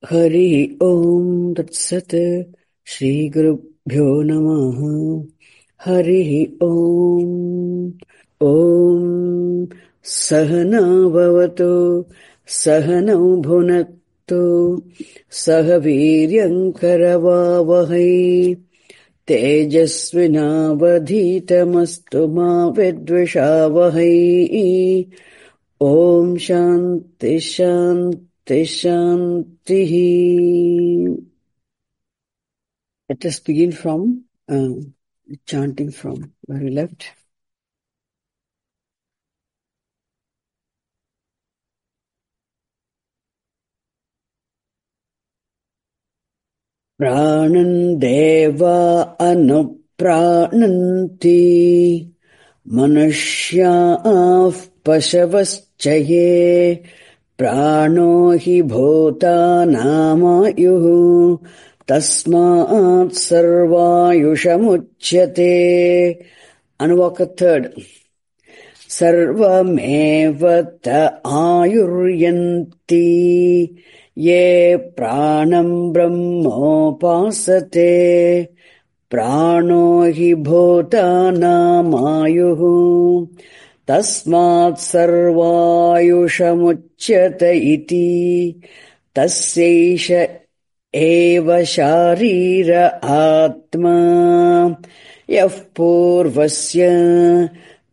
Hari Om Tat Sat Shri Gurubhyo Namaha Hari Om Om Sahana Bhavato Sahanau Bhunakto Sahaviryam Karavavahai Tejasvinavadhitamastu ma vidvishavahai. Om Shanti Shanti Shanti. Let us begin from chanting from where we left. Pranan deva anuprananti manushyāః pashavaschaye prāno hi bhūtānāmayuh tasmāt sarvāyushamuchyate. Anuvaka third. Sarvameva ta ayuryanti ye pranam brahmopasate prano hi bhūtānāmayuh tasmāt sarvāyushamuchyate iti tasyaisha eva sharira atma yah purvasya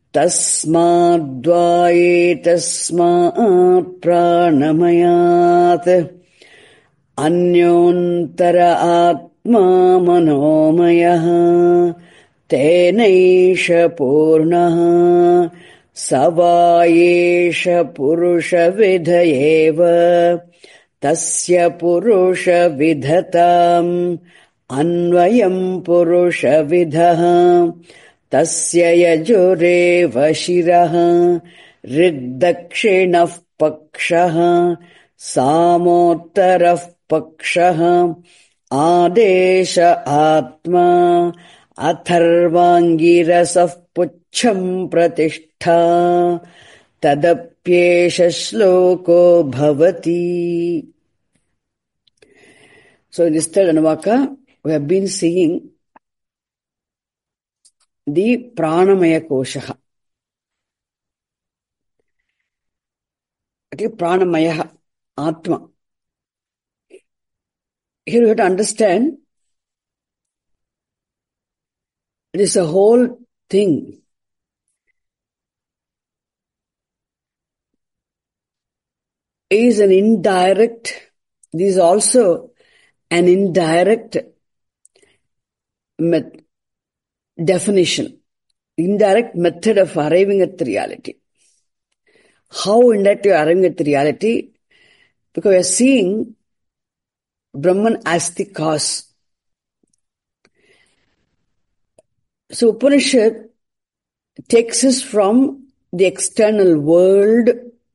tasmādvāye tasmāt prānamayāt anyontara atma manomayah tenaisha purnaha savāyesha purusha vidhayeva tasya purusha vidhatam anvayam purusha vidhaha tasya yajureva shiraha rigdakshinah pakshaha samottarah pakshaha ādesha atma atharvāngirasah puccham pratishtha tadapyesha shloko bhavati. So in this third Anuvaka, we have been seeing the Pranamaya Koshaha. Okay, Pranamaya, Atma. Here we have to understand it is a whole thing. It is an indirect, this is also an indirect definition, indirect method of arriving at the reality. How indirect you are arriving at the reality? Because we are seeing Brahman as the cause. So Upanishad takes us from the external world.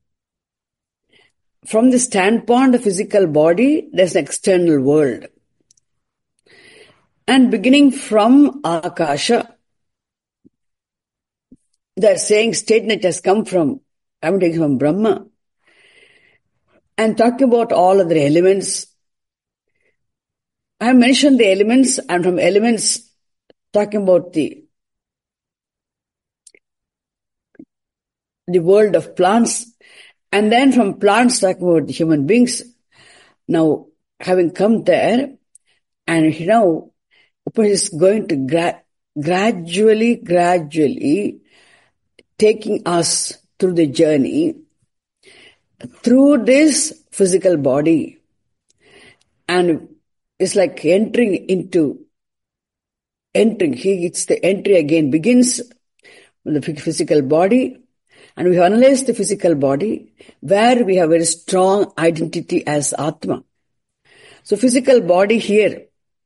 From the standpoint of physical body, there's an external world. And beginning from Akasha, they're saying statement has come from, I'm taking from Brahma. And talking about all other elements. I have mentioned the elements, and from elements, talking about the world of plants. And then from plants, talking about the human beings. Now, having come there, and now, Upanishad is going to gradually taking us through the journey, through this physical body. And it's like entering, it's the entry again, begins with the physical body. And we have analyzed the physical body, where we have very strong identity as Atma. So physical body here,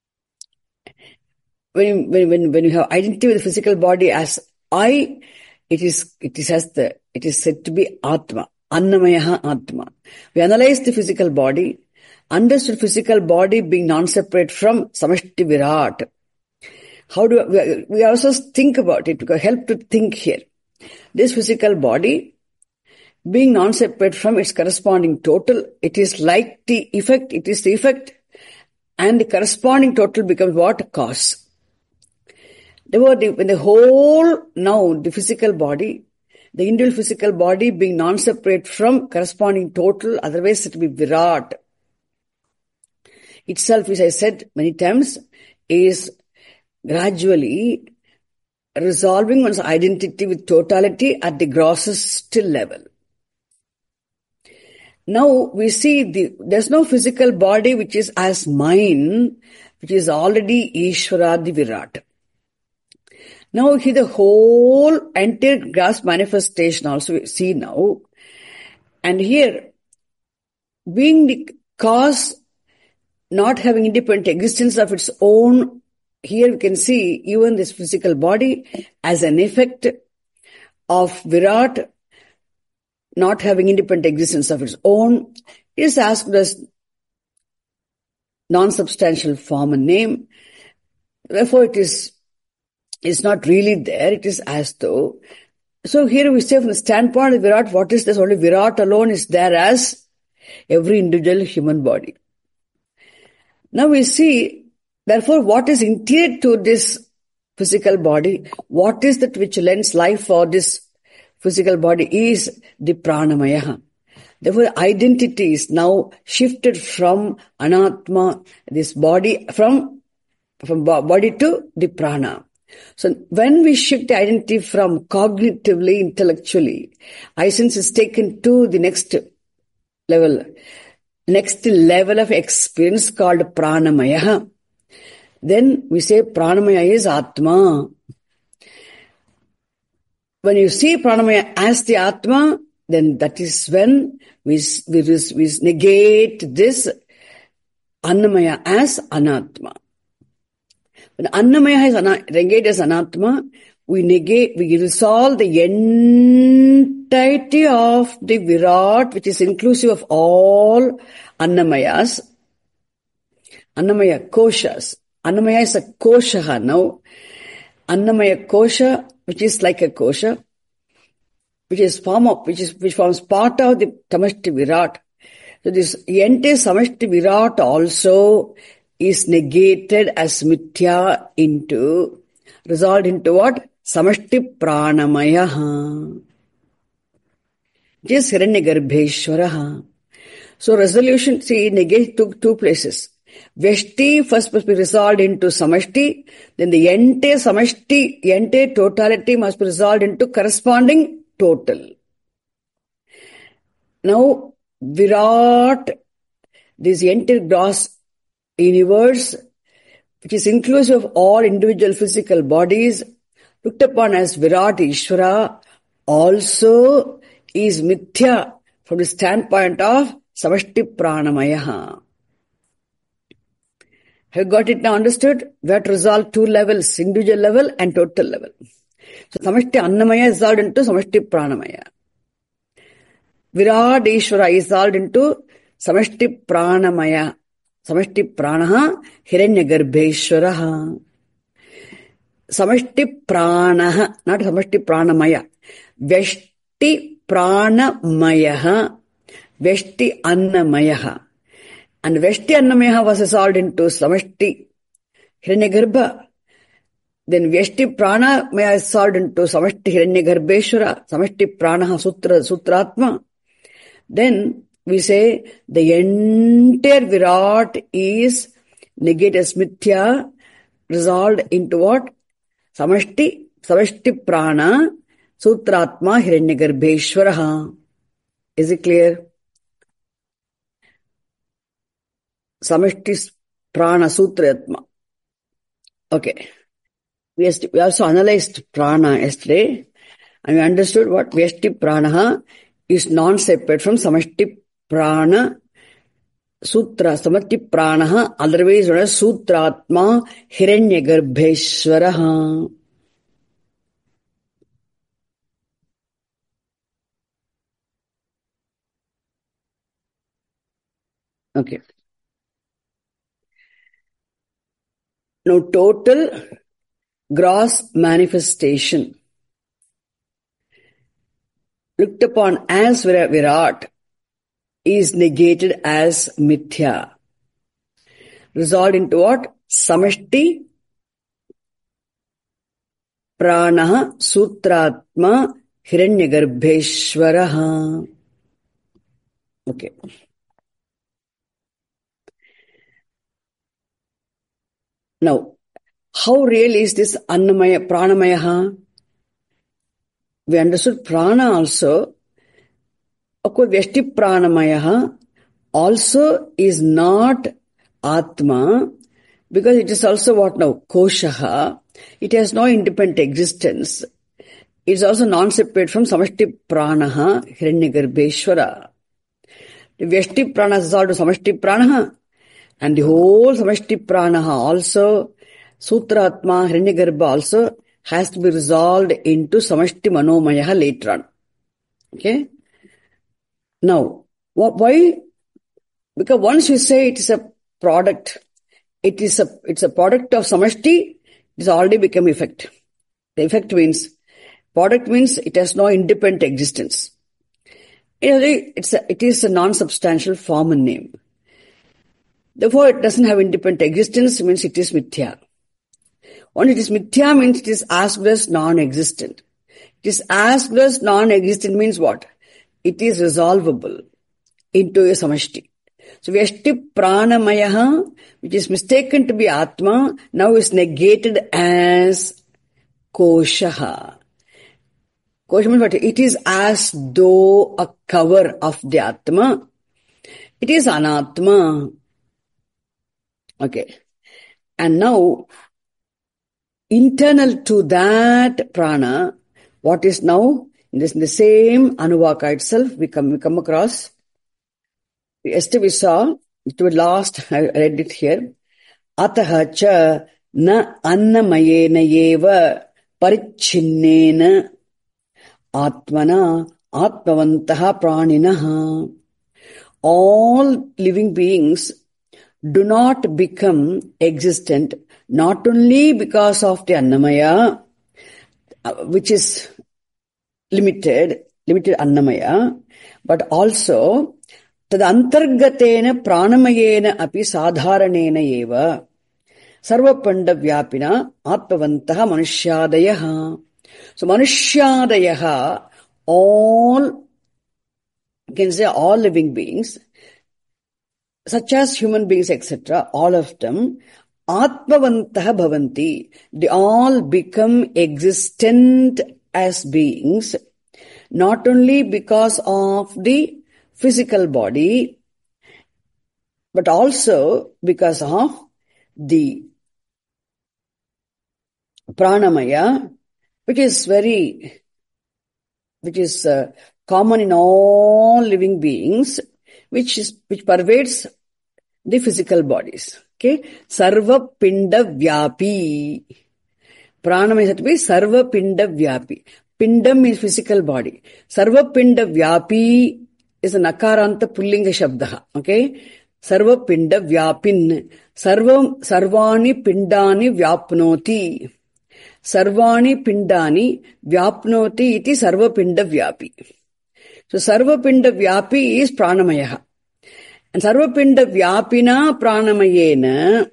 when you have identity with the physical body as I, it is said to be Atma, Annamaya Atma. We analyzed the physical body, understood physical body being non-separate from Samashti Virat. How do we also think about it? Because help to think here. This physical body being non-separate from its corresponding total, it is like the effect, it is the effect, and the corresponding total becomes what? Cause. Therefore, when the whole, now the physical body, the individual physical body being non-separate from corresponding total, otherwise it will be Virat. Itself, as I said many times, is gradually resolving one's identity with totality at the grossest level. Now we see there's no physical body which is as mine, which is already Ishvara, the Virat. Now here the whole entire gross manifestation also we see now. And here, being the cause not having independent existence of its own, here we can see even this physical body as an effect of Virat not having independent existence of its own, is asked as non-substantial form and name. Therefore, it's not really there. It is as though. So here we say from the standpoint of Virat, what is this? Only Virat alone is there as every individual human body. Now we see, therefore, what is interior to this physical body? What is that which lends life for this physical body is the pranamaya. Therefore, identity is now shifted from anatma, this body, from body to the prana. So when we shift the identity from cognitively, intellectually, I sense is taken to the next level of experience called pranamaya. Then we say pranamaya is atma. When you see pranamaya as the atma, then that is when we negate this annamaya as anatma. When annamaya is negated as anatma, we resolve the entirety of the Virat, which is inclusive of all annamayas, annamaya koshas. Annamaya is a kosha now. Annamaya kosha, which is like a kosha, which forms part of the samashti Virat. So this entire samashti Virat also is negated as mithya resolved into what? Samashti pranamaya. It is Hiranyagarbheshwara. So resolution, see, negate took two places. Vyashti first must be resolved into samashti, then the entire samashti, entire totality must be resolved into corresponding total. Now, Virat, this entire gross universe, which is inclusive of all individual physical bodies, looked upon as Virat Ishvara, also is mithya from the standpoint of samashti pranamaya. Have you got it now understood? We have to resolve two levels, individual level and total level. So samashti annamaya is resolved into samashti pranamaya. Virat Ishvara is resolved into samashti pranamaya. Samashti pranaha hiranyagarbheshwaraha. Samashti pranaha, not samashti pranamaya. Vyashti pranamayaha. Vyashti annamayaha. And Vyashti annamaya was resolved into samashti hiranyagarbha. Then Vyashti pranamaya is resolved into samashti hiranyagarbheshwara. Samashti pranaha sutratma. Then we say the entire Virat is negated as mithya, resolved into what? Samashti prana, sutratma, hiranyagarbheshwaraha. Is it clear? Samashti prana, sutratma. Okay. We also analyzed prana yesterday, and we understood what Vyashti pranaha is non-separate from samashti prana, sutra, samashti pranaha, otherwise known as sutratma, hiranyagarbheshwaraha. Okay. Now total gross manifestation. looked upon as Virat is negated as Mithya. Resolved into what? Samashti Pranaha Sutratma Hiranyagarbheshwaraha. Okay. Now, how real is this Annamaya, Pranamaya? We understood Prana also. Of course, Vyashti Pranamaya also is not Atma, because it is also what now? Koshaha. It has no independent existence. It is also non-separate from Samashti Pranaha Hiranyagarbheshwara. The Vyashti Prana is also Samashti Pranaha, and the whole Samashti Pranaha also, Sutratma Hiranyagarbha also has to be resolved into Samashti Manomaya later on. Okay? Now, why? Because once you say it is a product, it's a product of Samashti, it has already become effect. The effect means, product means it has no independent existence. It is a non-substantial form and name. Therefore, it doesn't have independent existence, means it is Mithya. When it is Mithya means it is as good as non-existent. It is as good as non-existent means what? It is resolvable into a Samashti. So Vyashti Pranamaya, which is mistaken to be Atma, now is negated as Koshaha. Kosha means what? It is as though a cover of the Atma. It is Anatma. Okay. And now, internal to that prana, what is now, in the same Anuvaka itself, we come across. Yesterday we saw, it was last, I read it here. Ataha cha na annamayena yeva parichinnena atmana atmavantaha praninaha. All living beings do not become existent not only because of the Annamaya, which is limited Annamaya, but also tadantargatena pranamayena api sadharanena eva sarvapanda vyapina atmavantaha manushyaadayaha. So manushyaadayaha, all, you can say all living beings, such as human beings, etc., all of them, atmavantaha bhavanti, they all become existent as beings, not only because of the physical body, but also because of the pranamaya, which is common in all living beings, which pervades the physical bodies. Okay? Sarva pinda vyapi. Pranamaya has to be sarva pinda vyapi. Pindam means physical body. Sarva pinda vyapi is an akaranta pullinga shabdaha. Okay? Sarva pinda vyapin. Sarvani pindani vyapnoti. Sarvani pindani vyapnoti iti sarva pinda vyapi. So sarva pinda vyapi is pranamaya. And sarvapinda vyapina pranamayena,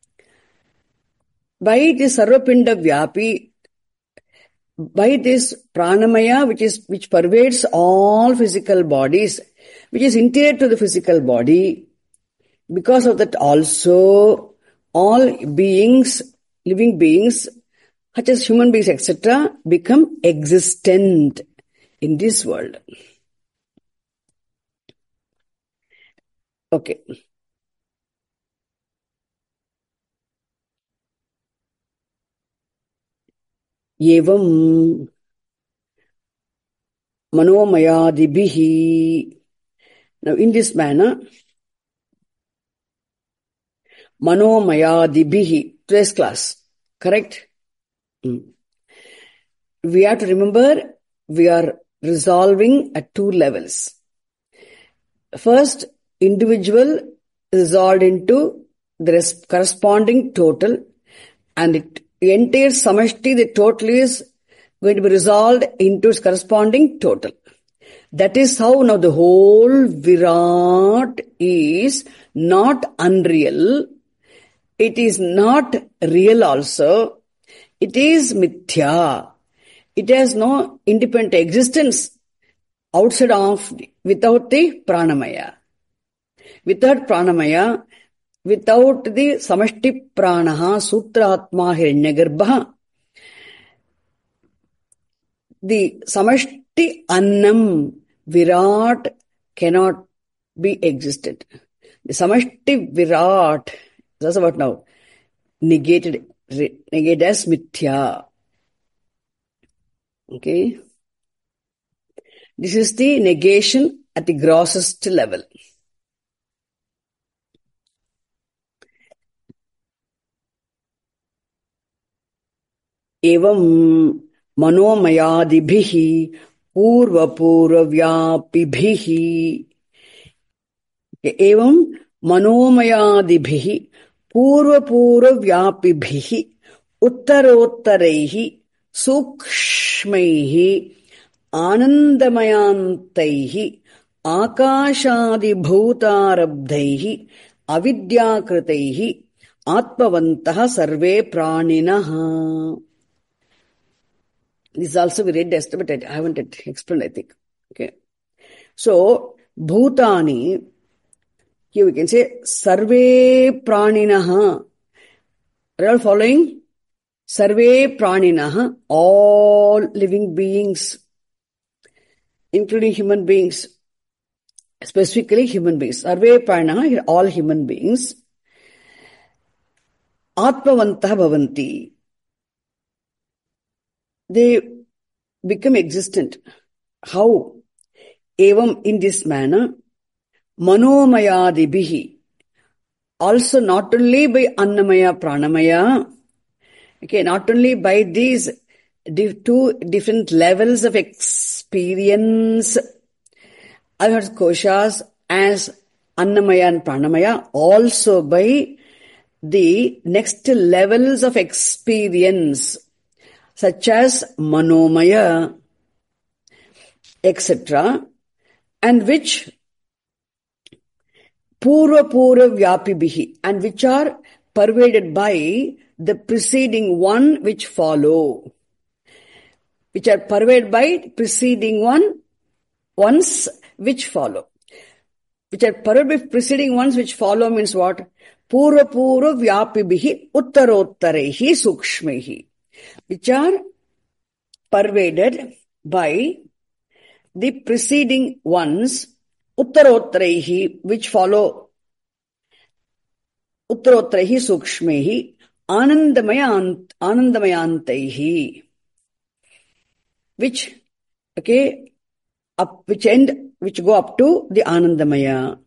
by this sarvapinda vyapi, by this pranamaya, which pervades all physical bodies, which is interior to the physical body, because of that also all beings, living beings, such as human beings, etc., become existent in this world. Okay. Evam manomayadibihi. Now in this manner, manomayadibihi, today's class, correct? We have to remember, we are resolving at two levels. First, individual resolved into the corresponding total, and the entire samashti, the total is going to be resolved into its corresponding total. That is how now the whole Virat is not unreal. It is not real also. It is mithya. It has no independent existence outside of, without the pranamaya. Without pranamaya, without the samashti pranaha, sutratma hiranyagarbha, the samashti annam, Virat, cannot be existed. The samashti Virat, that's what now, negated as mithya. Okay. This is the negation at the grossest level. Evam manomayadibhihi purvapurvyapibihi. Evam manomayadibhihi purvapurvyapibihi uttarottareihi sukshmaihi anandamayantai akashadibhutarabdhaihi avidyakritaihi atmavantah sarve praninaha. This is also we read yesterday, but I haven't explained, I think. Okay. So, bhutani, here we can say sarve praninaha. Are you all following? Sarve praninaha, all living beings, including human beings, specifically human beings. Sarve praninaha, here all human beings. Atmavantah bhavanti. They become existent. How? Evam, in this manner, manomayadibihi. Also not only by annamaya, pranamaya, okay, not only by these two different levels of experience, other koshas as annamaya and pranamaya, also by the next levels of experience, such as manomaya, etc., and which purva vyapibihi, and which are pervaded by the preceding one which follow, which are pervaded by preceding ones which follow. Which are pervaded by preceding ones which follow means what? Purva vyapibihi uttarottareihi sukshmaihi. Which are pervaded by the preceding ones, uttarottaihi, which follow, uttarottaihi sukshmehi, anandamayantaihi, which, okay, which go up to the anandamaya.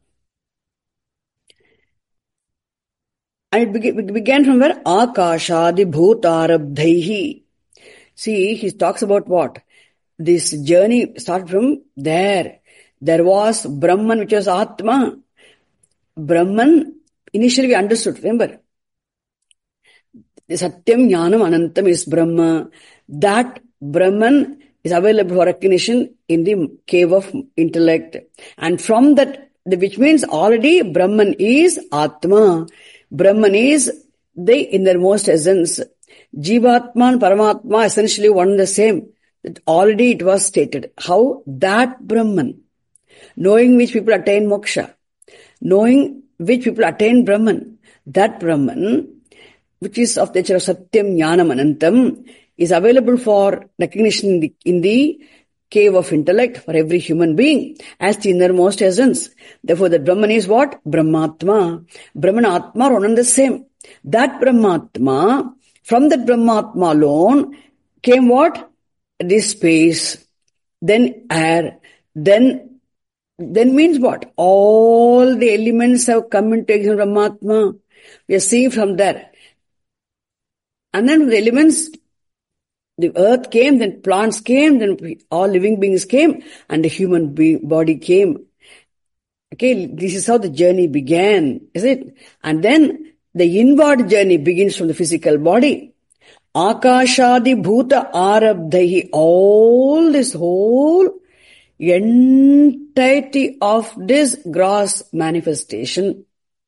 And it began from where? Akashadi bhutarabdhaihi. See, he talks about what? This journey started from there. There was Brahman, which was Atma. Brahman, initially we understood, remember? The Satyam Jnanam Anantam is Brahma. That Brahman is available for recognition in the cave of intellect. And from that, which means already Brahman is Atma. Brahman is the innermost essence. Jivatma and Paramatma essentially one and the same. That already it was stated. How? That Brahman, knowing which people attain moksha, knowing which people attain Brahman, that Brahman, which is of the nature of Satyam Jnanam Anantam, is available for recognition in the cave of intellect for every human being as the innermost essence. Therefore, the Brahman is what? Brahmatma. Brahman Atma are one and the same. That Brahmatma, from that Brahmatma alone, came what? This space, then air, then means what? All the elements have come into existence from Brahmatma. We are seeing from there. And then the elements, the earth came, then plants came, then all living beings came, and the human body came. Okay, this is how the journey began, is it? And then the inward journey begins from the physical body. Akashadi bhuta arabdhahi, all this whole entirety of this gross manifestation,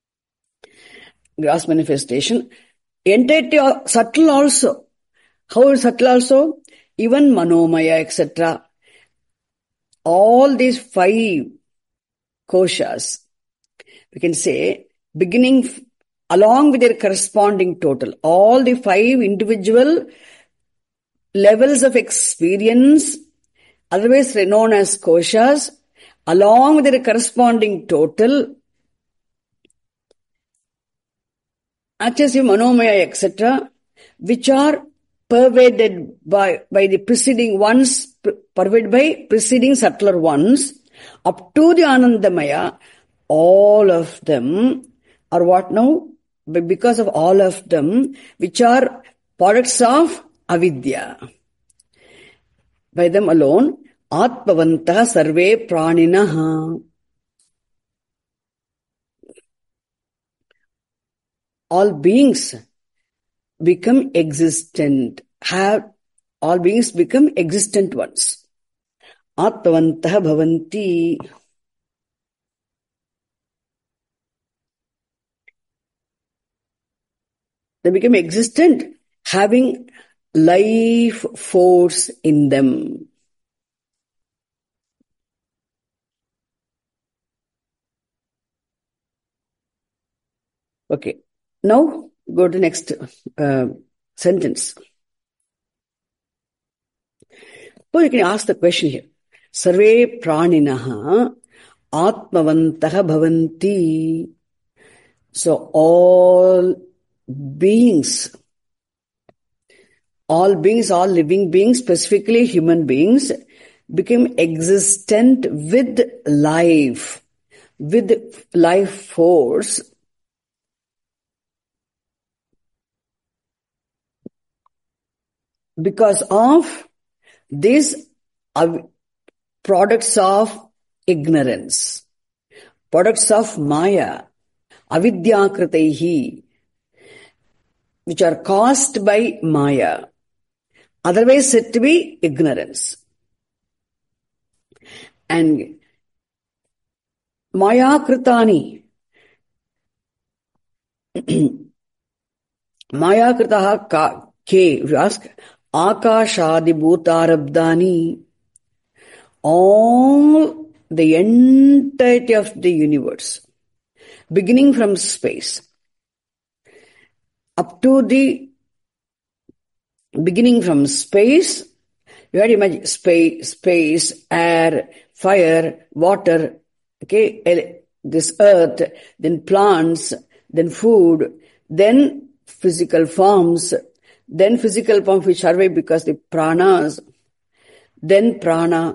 entirety of subtle also. How is subtle also? Even manomaya, etc. All these 5 koshas, we can say, beginning along with their corresponding total, all the 5 individual levels of experience, otherwise known as koshas, along with their corresponding total, Achasya, Manomaya, etc., which are pervaded by the preceding ones, pervaded by preceding subtler ones, up to the Anandamaya, all of them are what now? Because of all of them, which are products of avidya. By them alone, Atmavantah sarve praninaha. All beings become existent, all beings become existent ones. Atmavantah bhavanti. They become existent, having life force in them. Okay. Now, go to next sentence. Well, you can ask the question here. Sarve praninaha atmavantah bhavanti. So, all beings, all living beings, specifically human beings, become existent with life force, because of these products of ignorance, products of maya, avidyakritehi, which are caused by maya, otherwise said to be ignorance. And maya kritani, maya kritaha ke, if you ask, akashadi bhutarabdani, all the entirety of the universe, beginning from space, up to the beginning from space, you have to imagine space, air, fire, water, okay, this earth, then plants, then food, then physical forms, which are because the pranas, then prana,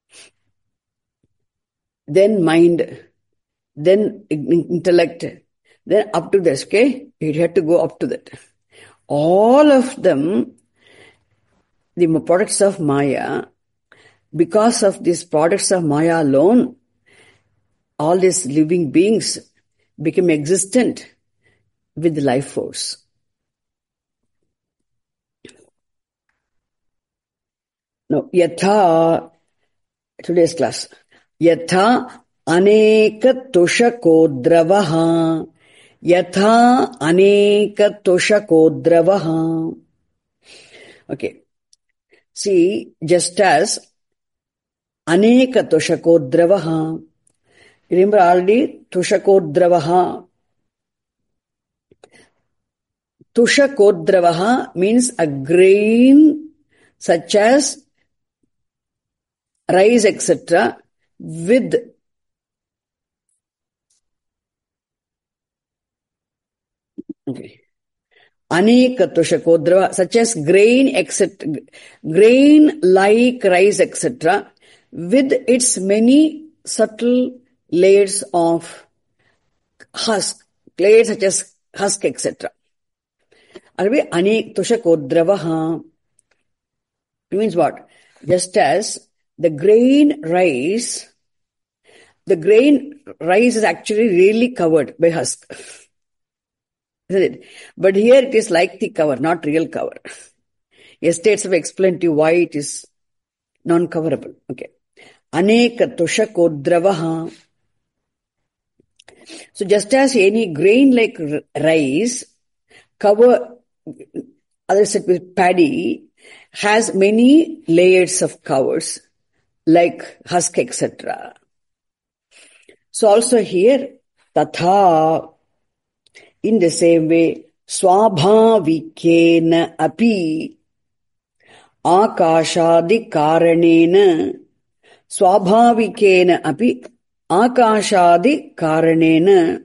then mind, then intellect, then up to this, okay? You had to go up to that. All of them, the products of maya, because of these products of maya alone, all these living beings become existent with life force. Now, yatha, today's class, yatha aneka toshakodravaha, yatha aneka toshakodravaha. Okay. See, just as aneka toshakodravaha, remember already toshakodravaha. Toshakodravaha means a grain such as rice, etc., with aneka toshakodrava, such as grain, etc., grain like rice, etc., with its many subtle layers of husk, layers such as husk, etc. Anek toshakodravaha means what? Just as the grain rice is actually really covered by husk. Isn't it? But here it is like the cover, not real cover. Yesterday I've explained to you why it is non-coverable. Okay. aneka tushakodravaha. So just as any grain like rice cover, others said with paddy, has many layers of covers like husk, etc. So also here, tatha, in the same way, swabhavikena api akashadi karanena, swabhavikena api akashadi karanena.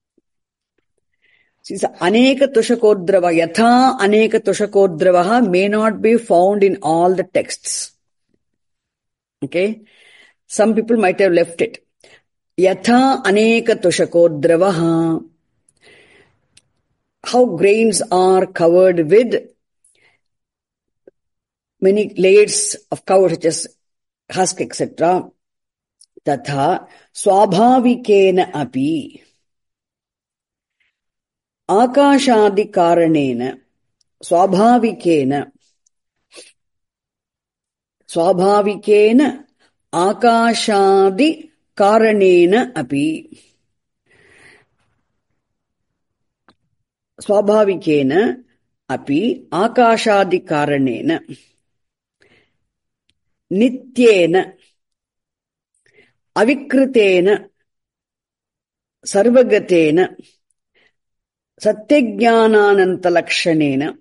Since aneka tushakodrava, yatha aneka tushakodravaha may not be found in all the texts. Okay? Some people might have left it. Yatha aneka tushakodravaha. How grains are covered with many layers of cover such as husk, etc. Tatha swabhavikena api akashadi karanena, swabhavikena akashadi karanena api. Swabhavikena api akashadi karanena nityena avikritena sarvagatena satyajnanantalakshanena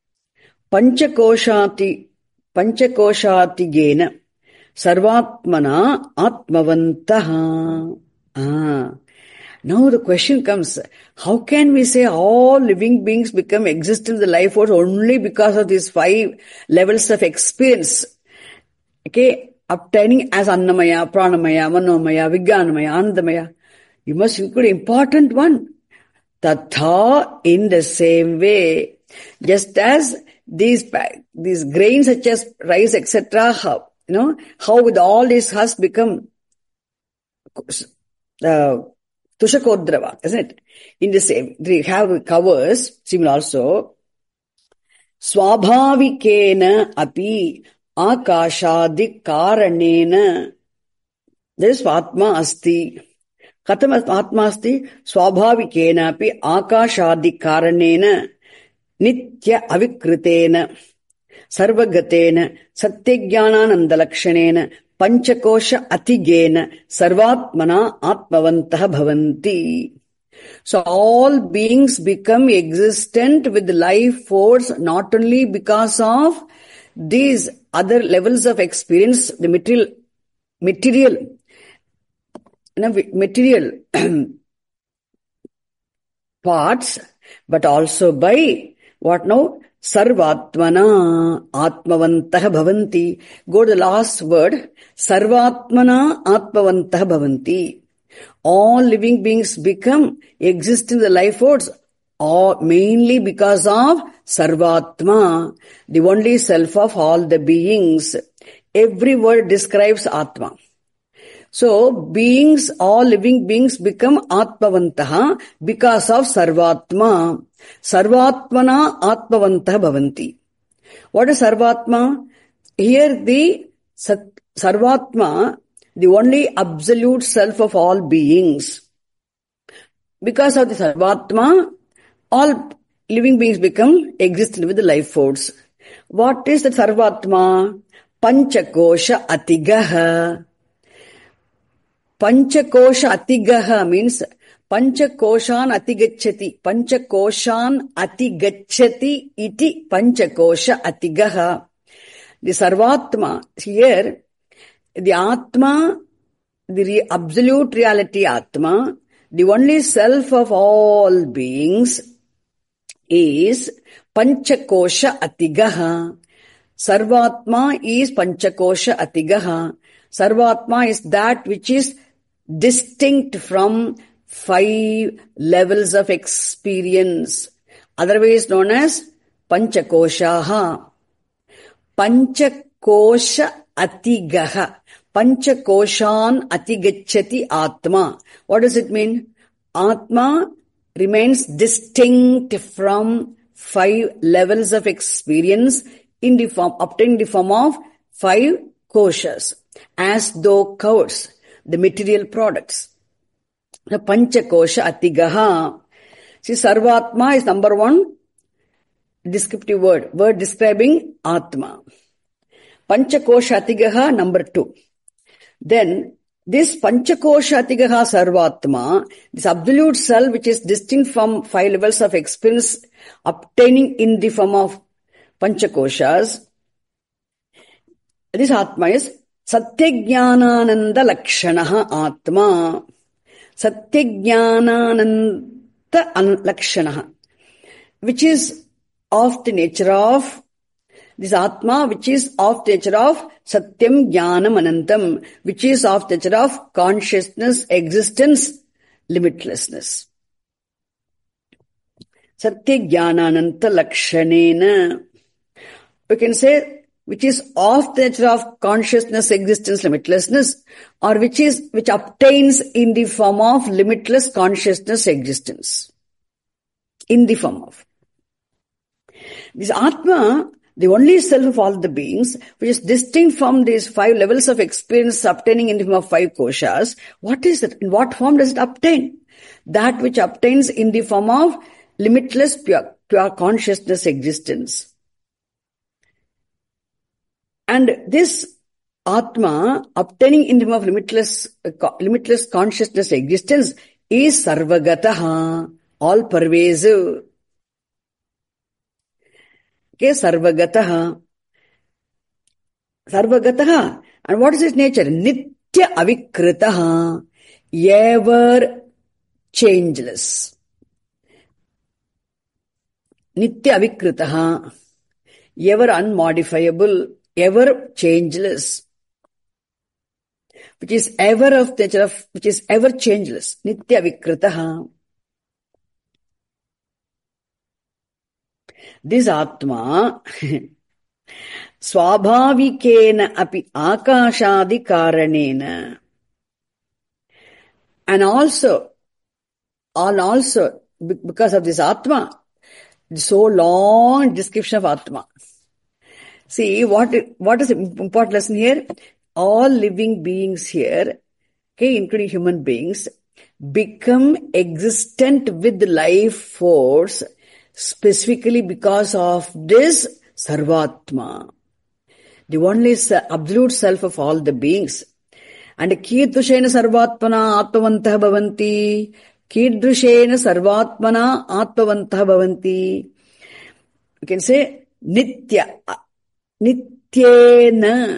panchakoshatigena sarvatmana atmavantaha. Now the question comes, how can we say all living beings become existent in the life force only because of these 5 levels of experience? Okay, obtaining as Annamaya, Pranamaya, Manomaya, Vijnanamaya, Anandamaya. You must include important one. Tatha, in the same way, just as these grains such as rice, etc., how with all these husk become tushakodrava, isn't it? In the same, they have covers, similar also. Swabhavikena api akashadi karanena. There is Atma asti. Katham Atma asti? Swabhavikena api akashadi karanena nitya avikritena sarvagatena satyajnanandalakshanena panchakosha atigena sarvatmana atmavantaha bhavanti. So all beings become existent with life force not only because of these other levels of experience, the material parts, but also by what now? Sarvatmana atmavantaha bhavanti. Go to the last word. Sarvatmana atmavantaha bhavanti. All living beings become exist in the life force mainly because of Sarvatma, the only self of all the beings. Every word describes Atma. So, beings, all living beings become Atmavantaha because of Sarvatma. Sarvatmana Atmavantaha bhavanti. What is Sarvatma? Here the Sarvatma, the only absolute self of all beings. Because of the Sarvatma, all living beings become existent with the life force. What is the Sarvatma? Panchakosha atigaha. Panchakosha atigaha means Panchakoshan atigacchati. Panchakoshan atigacchati iti Panchakosha atigaha. The Sarvatma, here, the Atma, the absolute reality Atma, the only self of all beings is Panchakosha atigaha. Sarvatma is Panchakosha atigaha. Sarvatma is that which is distinct from 5 levels of experience, otherwise known as Panchakoshaha. Panchakosha atigaha. Panchakoshan atigacchati Atma. What does it mean? Atma remains distinct from 5 levels of experience in the form, obtained in the form of 5 koshas. as though covers the material products. The Panchakosha Atigaha. See, Sarvatma is number one descriptive word describing Atma. Panchakosha Atigaha, number two. Then, this Panchakosha Atigaha Sarvatma, this absolute self which is distinct from five levels of experience obtaining in the form of Panchakoshas, this Atma is Satyajnananda Lakshanaha Atma. Satyajnananda Lakshanaha, which is of the nature of this Atma, which is of the nature of Satyam Jnanam Anantam, which is of the nature of consciousness, existence, limitlessness. Satyajnananda Lakshanena. We can say which is of the nature of consciousness, existence, limitlessness, or which obtains in the form of limitless consciousness, existence. In the form of. This Atma, the only self of all the beings, which is distinct from these five levels of experience obtaining in the form of five koshas, what is it? In what form does it obtain? That which obtains in the form of limitless pure consciousness, existence. And this Atma, obtaining in the form of limitless consciousness existence, is Sarvagataha, all pervasive. Okay, Sarvagataha. Sarvagataha. And what is its nature? Nitya Avikritaha, ever changeless. Nitya Avikritaha, ever unmodifiable, ever changeless, which is ever of nature of, which is ever changeless. Nitya Vikritaha. This Atma, Swabhavikena api akashadi karanena. And also, because of this Atma, so long description of Atma. See, what is the important lesson here? All living beings here, okay, including human beings, become existent with life force specifically because of this Sarvatma, the only absolute self of all the beings. And Kidrushena Sarvatmana Atmavantah Bhavanti. Kidrushena Sarvatmana Atmavantah Bhavanti. You can say Nitya. Nityena,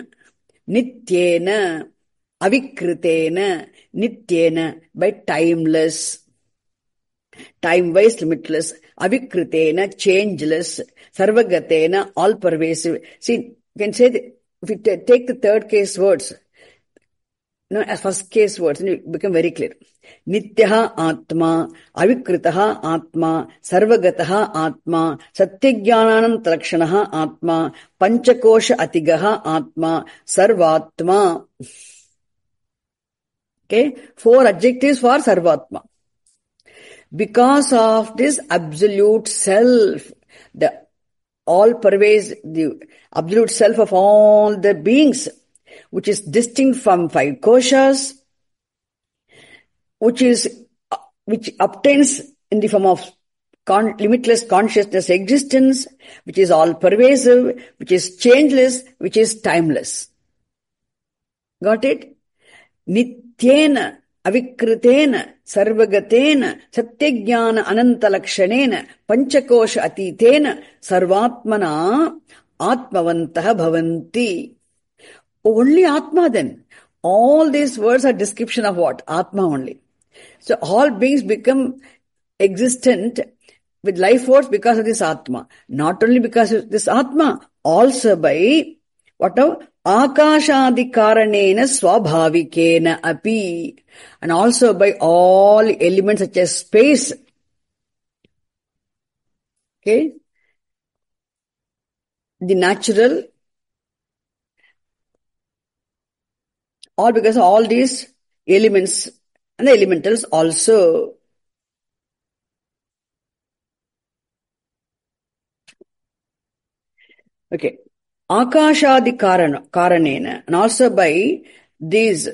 Avikritena, Nityena, by timeless, time-wise limitless, Avikritena, changeless, Sarvagatena, all-pervasive. See, you can say, if you take the third case words, as first case words, and it become very clear. Nityaha Atma, Avikritaha Atma, Sarvagataha Atma, Satyajnanam Talakshanaha Atma, Panchakosha Atigaha Atma, Sarvatma. Okay, 4 adjectives for Sarvatma. Because of this absolute self, the all-pervasive, the absolute self of all the beings, which is distinct from 5 koshas, which obtains in the form of limitless consciousness existence, which is all pervasive, which is changeless, which is timeless. Got it? Nityena, Avikritena, Sarvagatena, Satyajnana Anantalakshanena, Panchakosha Atitena, Sarvatmana, Atmavantaha Bhavanti. Only Atma then. All these words are description of what? Atma only. So all beings become existent with life force because of this Atma. Not only because of this Atma, also by whatever Akashadi Karanena Swabhavikena Api. And also by all elements such as space. Okay? The natural, all because of all these elements and the elementals also. Okay. Akashadi karanena, and also by these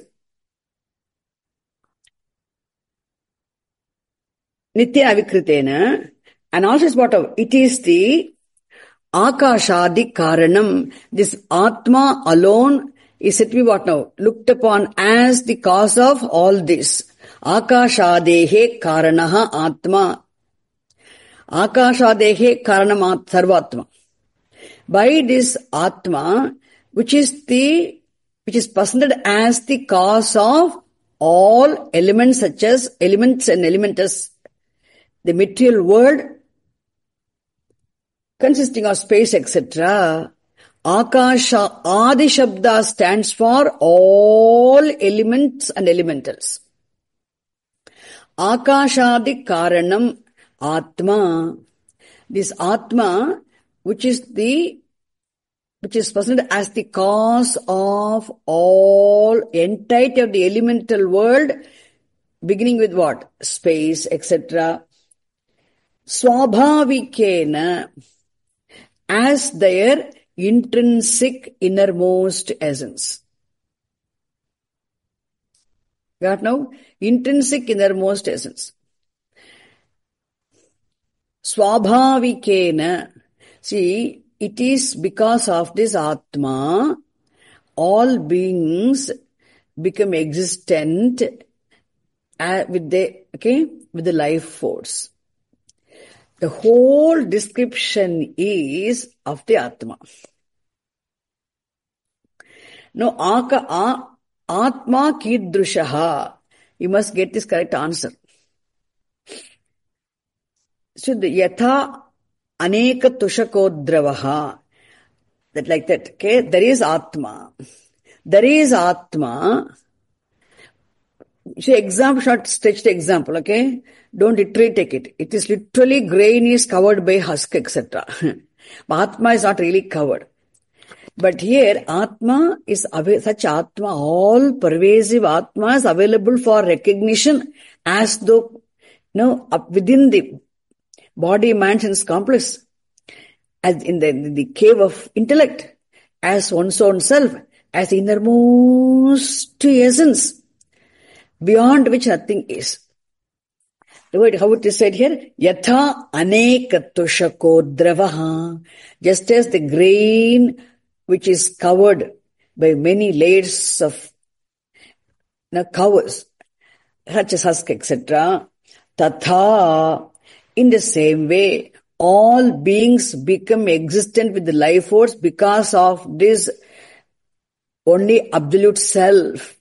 Nitya Avikritena, and also is what of it is the Akashadi Karanam. This Atma alone is said to be what now? Looked upon as the cause of all this. Akashadehe Karanaha Atma. Akashadehe Karanam Sarvatma. By this Atma, which is presented as the cause of all elements such as elements and elementals, the material world consisting of space, etc. Akasha Adi Shabda stands for all elements and elementals. Akashadi Karanam Atma. This Atma, which is presented as the cause of all entirety of the elemental world, beginning with what? Space, etc. Swabhavikena, as their intrinsic innermost essence. Got now? Intrinsic innermost essence. Swabhavikena. See, it is because of this Atma, all beings become existent with the life force. The whole description is of the Atma. Now, Atma Kidrushaha. You must get this correct answer. So, the Yatha Aneka Tushakodravaha. That like that, okay? There is Atma. There is Atma. See, example, short stretched example, okay? Don't literally take it. It is literally grain is covered by husk, etc. Atma is not really covered. But here, Atma is such Atma, all pervasive Atma is available for recognition as though, within the body mansions complex, as in the cave of intellect, as one's own self, as the innermost essence, beyond which nothing is. The word, how it is said here, Yatha anekatushako just as the grain which is covered by many layers of covers, such as husk, etc. Tatha, in the same way, all beings become existent with the life force because of this only absolute self,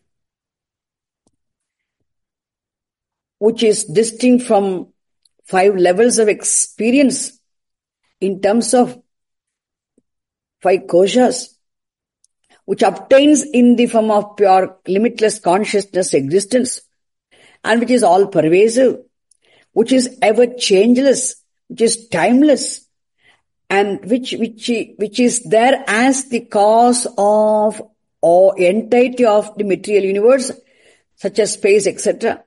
which is distinct from 5 levels of experience in terms of 5 koshas, which obtains in the form of pure limitless consciousness existence, and which is all pervasive, which is ever changeless, which is timeless, and which is there as the cause of or entirety of the material universe, such as space, etc.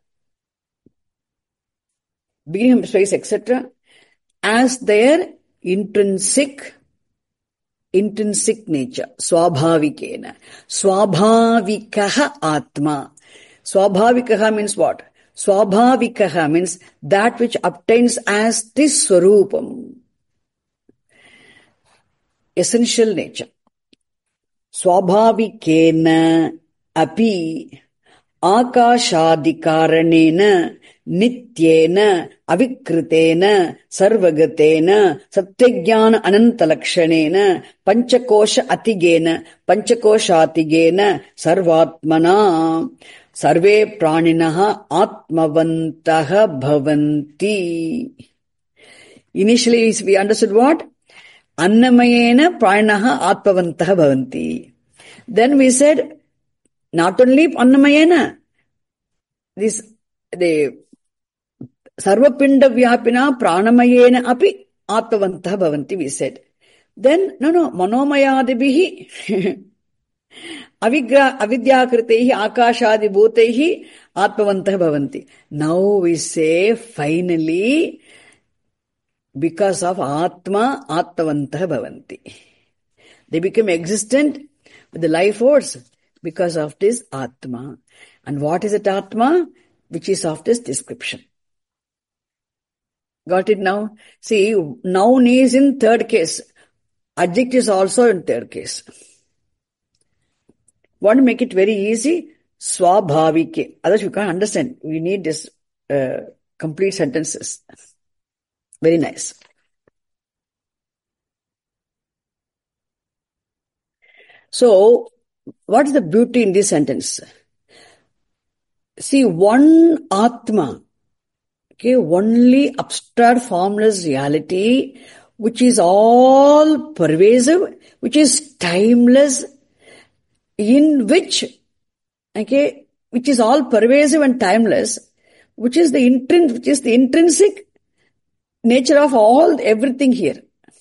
Beginning of space, etc., as their intrinsic nature. Swabhavikena. Swabhavikaha Atma. Swabhavikaha means what? Swabhavikaha means that which obtains as this Swarupam. Essential nature. Swabhavikena api akashadikaranena nityena avikritena sarvagatena satyajnana anantalakshanena panchakosha atigena sarvatmana sarve praninaha atmavantaha bhavanti. Initially we understood what? Annamayena praninaha atmavantaha bhavanti. Then we said not only Annamayena, the Sarvapinda Vyapina Pranamayena api Atmavantaha bhavanti, we said. Then, Manomayadibihi Avidyakritehi Akashadi Bhutehi Atmavantaha bhavanti. Now we say, finally, because of Atma, Atmavantaha bhavanti. They become existent with the life force because of this Atma. And what is it Atma? Which is of this description. Got it now? See, noun is in third case. Adjective is also in third case. Want to make it very easy? Swabhavike. Otherwise you can't understand. We need this complete sentences. Very nice. So, what is the beauty in this sentence? See, one Atma, okay, only abstract formless reality, which is all pervasive, which is timeless, in which, okay, which is all pervasive and timeless, which is the intrinsic nature of everything here.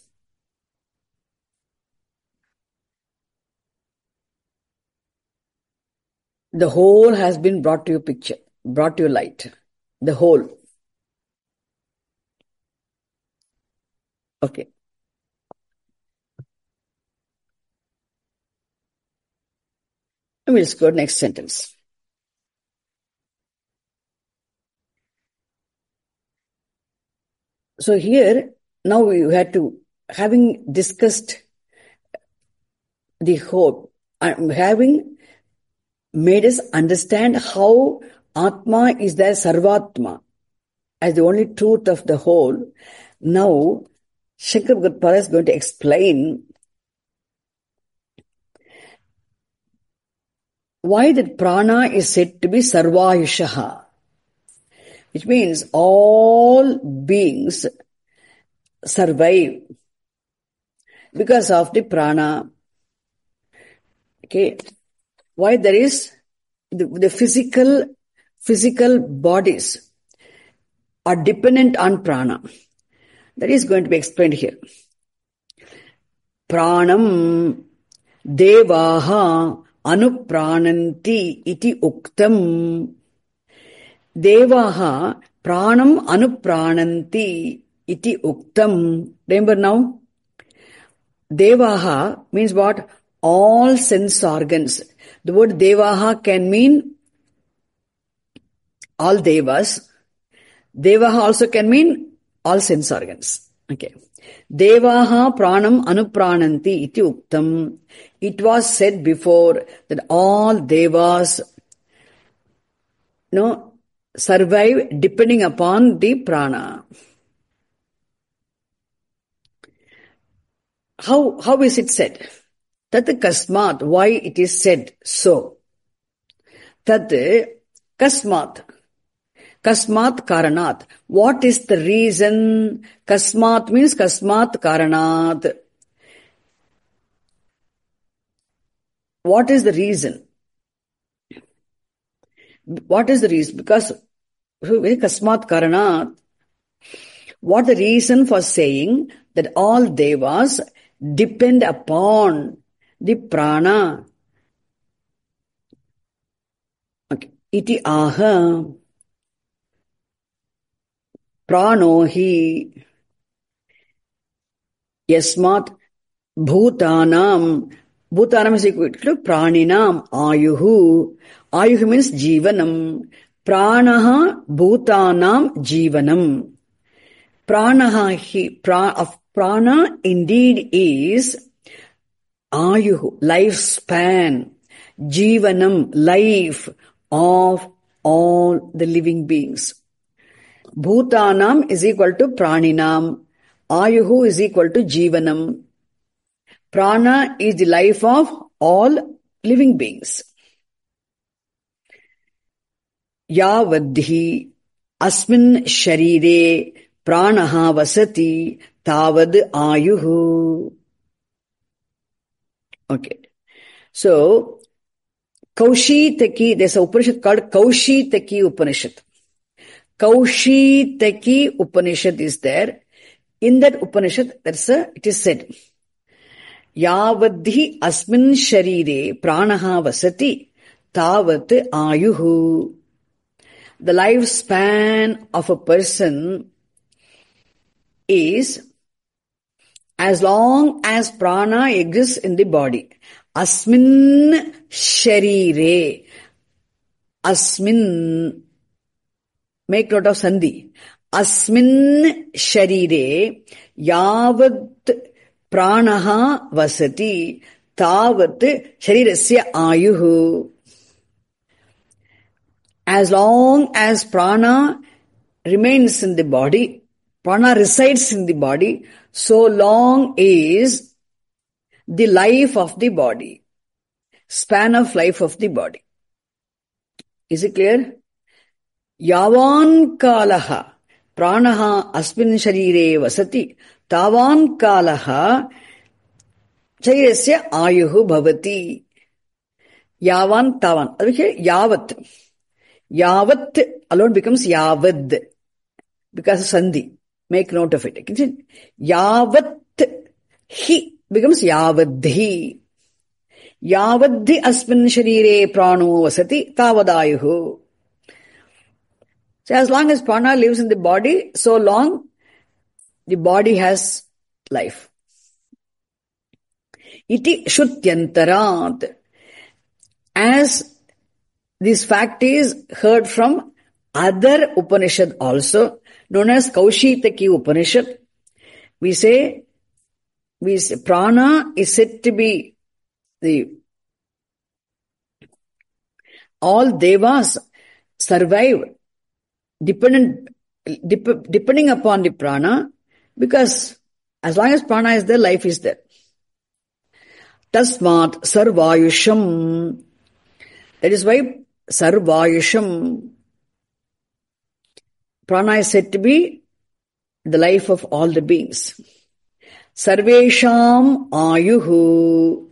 The whole has been brought to your picture, brought to your light. The whole. Okay. We'll go next sentence. So here, now we had to, having discussed the whole, having made us understand how Atma is the Sarvatma, as the only truth of the whole. Now, Shankara Bhagavad is going to explain why that prana is said to be Sarvayushaha, which means all beings survive because of the prana. Okay. Why there is the physical bodies are dependent on prana. That is going to be explained here. Pranam devaha anuprananti iti uktam. Devaha pranam anuprananti iti uktam. Remember now? Devaha means what? All sense organs. The word devaha can mean all devas. Devaha also can mean all sense organs. Okay. Devaha pranam anuprananti iti uktam. It was said before that all devas, survive depending upon the prana. How is it said? Tat kasmat, why it is said so? Tat kasmat. Kasmat karanat. What is the reason? Kasmat means kasmat karanat. What is the reason? What is the reason? Because kasmat karanat. What the reason for saying that all devas depend upon the prana? Okay. Iti aha. Prano hi yasmat bhutanam. Bhutanam is equal to praninam ayuhu. Ayuhu means jivanam. Pranaha bhutanam jivanam. Pranaha hi. Prana indeed is ayuhu, lifespan. Jivanam, life of all the living beings. Bhutanam is equal to praninam. Ayuhu is equal to jivanam. Prana is the life of all living beings. Yavadhi asmin sharire pranaha vasati tavad ayuhu. Okay. So, Kaushitaki, there's an Upanishad called Kaushitaki Upanishad. Kaushitaki Upanishad is there. In that Upanishad, it is said, Yavadhi asmin sharire pranaha vasati tavat ayuhu. The lifespan of a person is as long as prana exists in the body. Asmin sharire. Asmin, make note of sandhi. Asmin sharire yavat pranaha vasati tavat sharirasya ayuhu. As long as prana remains in the body, prana resides in the body, so long is the life of the body, span of life of the body. Is it clear? Yavan kalaha pranaha asmin sharire vasati tavan kalaha sharirasya ayuhu bhavati. Yavan tavan. Yavat. Yavat alone becomes yavad because of sandhi. Make note of it. Yavat hi becomes yavadhi. Yavadhi asmin sharire prano vasati tavadayuhu. So as long as prana lives in the body, so long the body has life. Iti shutyantarat. As this fact is heard from other Upanishad also, known as Kaushitaki Upanishad. We say prana is said to be all devas survive depending upon the prana, because as long as prana is there, life is there. Tasmat sarvayusham. That is why sarvayusham, prana is said to be the life of all the beings. Sarvesham ayuhu.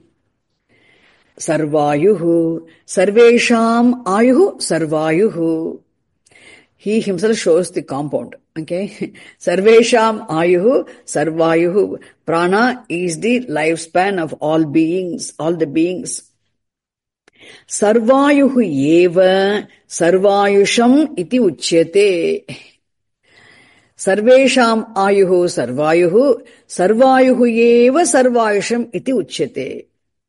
Sarvayuhu. Sarvesham ayuhu. Sarvayuhu. He himself shows the compound. Okay. Sarvesham ayuhu. Sarvayuhu. Prana is the lifespan of all beings, all the beings. Sarvayuhu eva sarvayusham iti uchyate. Sarvesham ayuhu sarvayuhu sarvayuhu eva sarvayusham iti uchyate.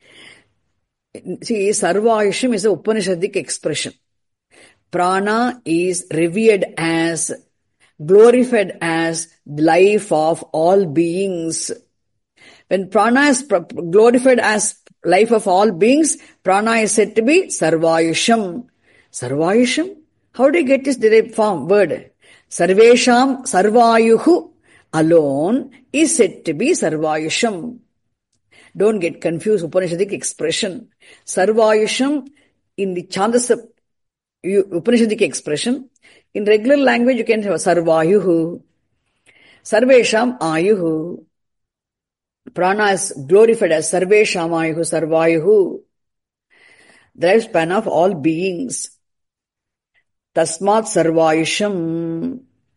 See, sarvayusham is a Upanishadic expression. Prana is revered as, glorified as the life of all beings. When prana is glorified as life of all beings, prana is said to be sarvayusham. Sarvayusham? How do you get this derived form word? Sarvesham sarvayuhu alone is said to be sarvayusham. Don't get confused, Upanishadic expression. Sarvayusham in the Chandasa Upanishadic expression. In regular language you can have sarvayuhu. Sarvesham ayuhu. Prana is glorified as sarvesham ayuhu sarvayuhu. The lifespan of all beings. Tasmat sarvayusham.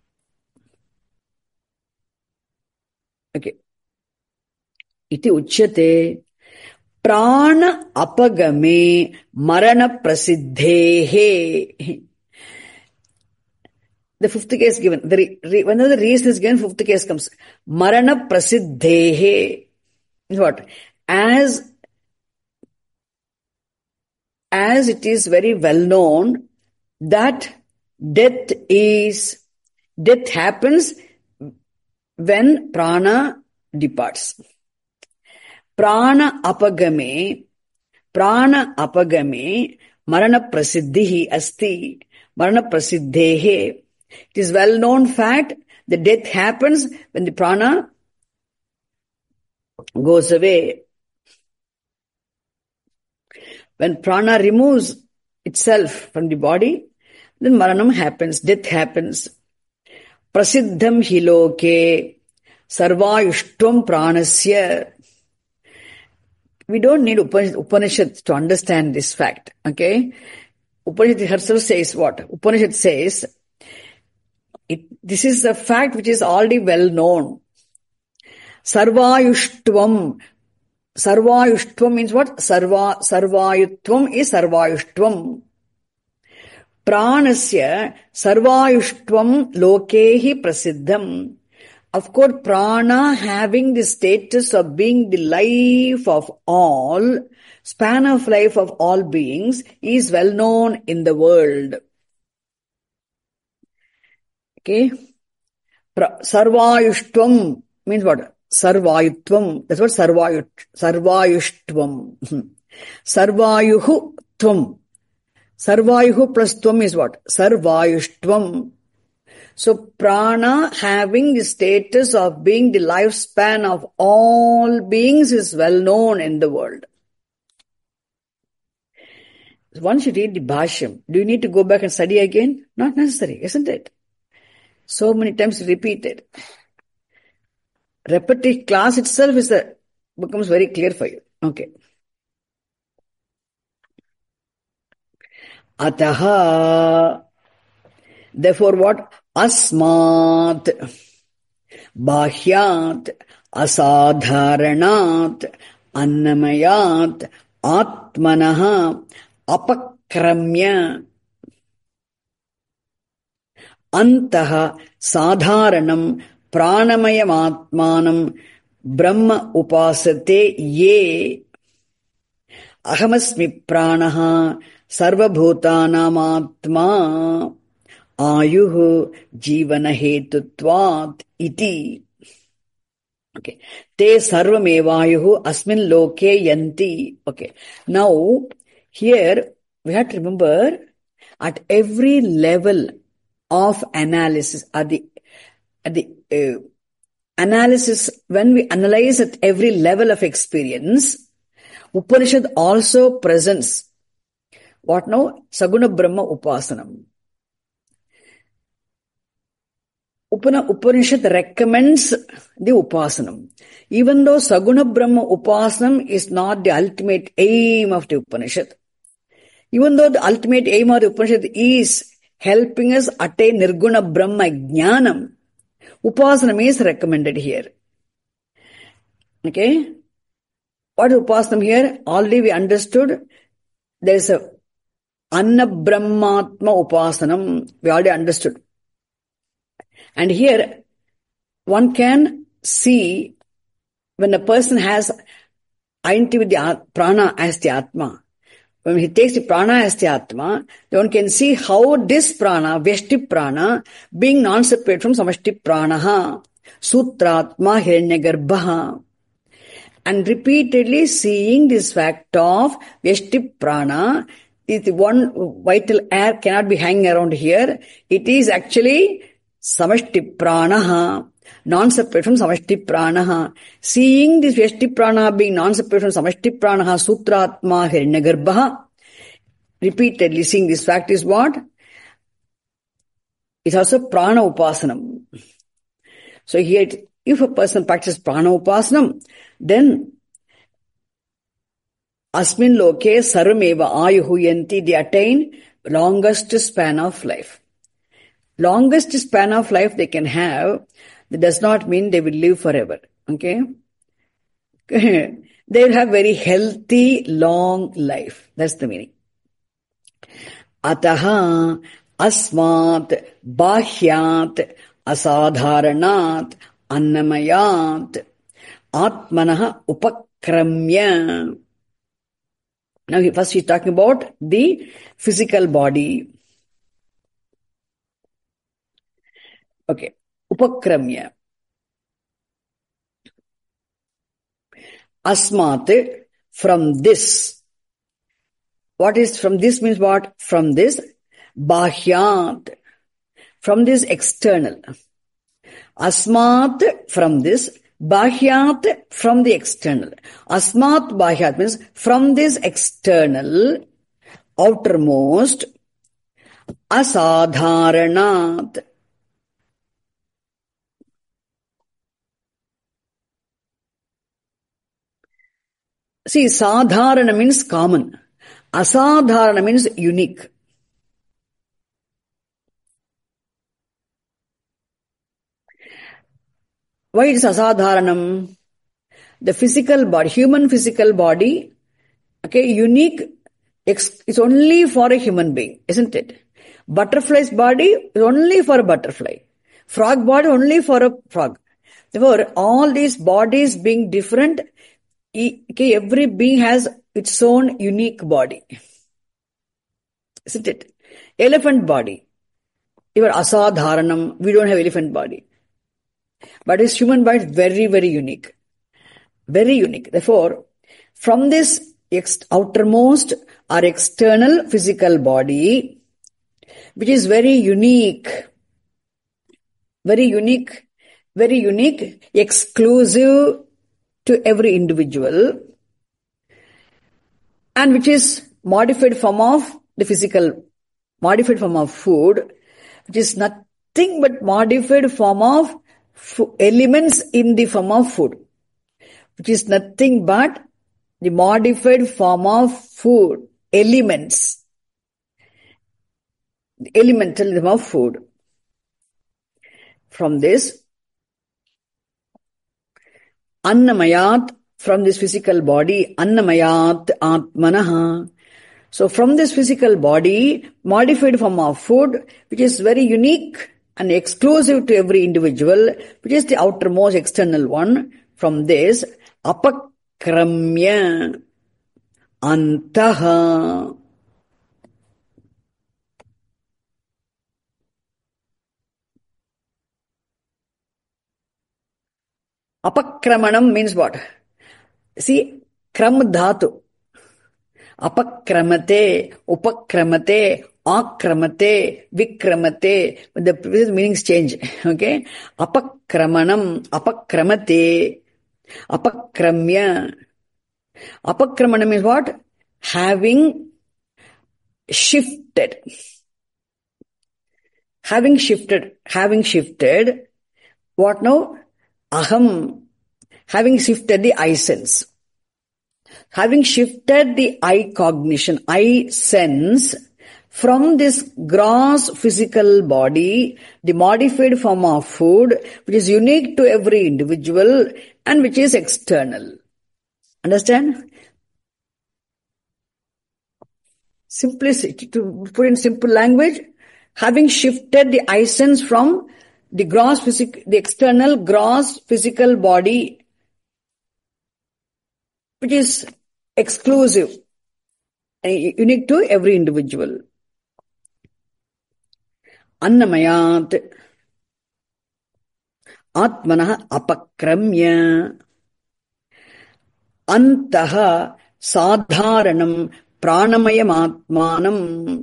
Okay. Iti uchyate prana apagame marana prasiddhehe. The fifth case given. Whenever the reason is given, fifth case comes. Marana prasiddhehe. What? As it is very well known that death happens when prana departs. Prana apagame marana prasiddhihi asti. Marana prasiddhehe. It is well known fact that death happens when the prana goes away. When prana removes itself from the body, then maranam happens, death happens. Prasiddham hiloke sarvayushtvam pranasya. We don't need Upanishad to understand this fact. Okay? Upanishad herself says what? Upanishad says, this is a fact which is already well known. Sarvayushtvam. Sarvayushtvam means what? Sarvayutvam is sarvayushtvam. Pranasya sarvayushtvam lokehi prasiddham. Of course, prana having the status of being the life of all, span of life of all beings, is well known in the world. Okay? Sarvayushtvam means what? Sarvayutvam. That's what Sarvayushtvam. Sarvayuhu tvam. Sarvayuhu plus tvam is what? Sarvayushtvam. So prana having the status of being the lifespan of all beings is well known in the world. Once you read the Bhashyam, do you need to go back and study again? Not necessary, isn't it? So many times repeated. Repetitive class itself becomes very clear for you. Okay. Ataha. Therefore what? Asmat. Bahyat. Asadharanat. Annamayat. Atmanaha. Apakramya. Antaha. Sadharanam. Pranamayam Brahma upasate ye ahamasmi pranaha sarvabhutanam atma ayuhu jivana hetutvat iti. Okay. Te sarvamevayuhu asmin loke yanti. Okay. Now, here we have to remember at every level of analysis, at the analysis, when we analyze at every level of experience, Upanishad also presents what now? Saguna Brahma Upasanam. Upanishad recommends the Upasanam. Even though Saguna Brahma Upasanam is not the ultimate aim of the Upanishad, even though the ultimate aim of the Upanishad is helping us attain Nirguna Brahma Jnanam, Upasanam is recommended here. Okay? What is Upasanam here? Already we understood there is a Anna Brahmatma Upasanam. We already understood. And here one can see when a person has identity with the prana as the Atma. When he takes the prana as the Atma, then one can see how this prana, Vyashti prana, being non-separate from Samashti pranaha, Sutratma Hiranyagarbha, and repeatedly seeing this fact of Vyashti prana, is the one vital air cannot be hanging around here. It is actually Samashti pranaha, non-separate from Samashti pranaha. Seeing this Vyashti prana being non-separate from Samashti pranaha, Sutratma Hiranyagarbha, repeatedly seeing this fact is what? It's also prana upasanam. So here, if a person practices prana upasanam, then asmin loke sarvameva ayuhu yanti, they attain longest span of life. Longest span of life they can have, that does not mean they will live forever. Okay? They will have very healthy, long life. That's the meaning. Ataha asmat bahyat asadharanat annamayat atmanaha upakramya. Now first he's talking about the physical body. Okay. Upakramya. Asmat, from this. What is from this means what? From this. Bahyat. From this external. Asmat, from this. Bahyat, from the external. Asmat bahyat means from this external, outermost. Asadharanat. See, sadharana means common. Asadharana means unique. Why it is asadharanam? The physical body, human physical body, okay, unique, it's only for a human being, isn't it? Butterfly's body is only for a butterfly. Frog body only for a frog. Therefore, all these bodies being different, okay, every being has its own unique body. Isn't it? Elephant body. Even asadharanam, we don't have elephant body. But his human body is very, very unique. Very unique. Therefore, from this outermost or external physical body, which is very unique, exclusive to every individual, and which is modified form of the physical, modified form of food, which is nothing but modified form of elements in the form of food, which is nothing but the modified form of food, elements, the elemental form of food. From this, Annamayat, from this physical body, Annamayat Atmanaha. So from this physical body, modified form of food, which is very unique and exclusive to every individual, which is the outermost external one, from this, Apakramya Antaha. Apakramanam means what? See, kram dhatu. Apakramate, upakramate, akramate, vikramate. The meanings change. Okay? Apakramanam, apakramate, apakramya. Apakramanam means what? Having shifted. Having shifted. What now? Aham. Having shifted the I sense. Having shifted the I cognition, I sense, from this gross physical body, the modified form of food, which is unique to every individual and which is external. Understand? Simplicity, to put in simple language, having shifted the I sense from the external gross physical body, which is exclusive and unique to every individual. Annamayat Atmanaha apakramya Antaha sadharanam pranamayam atmanam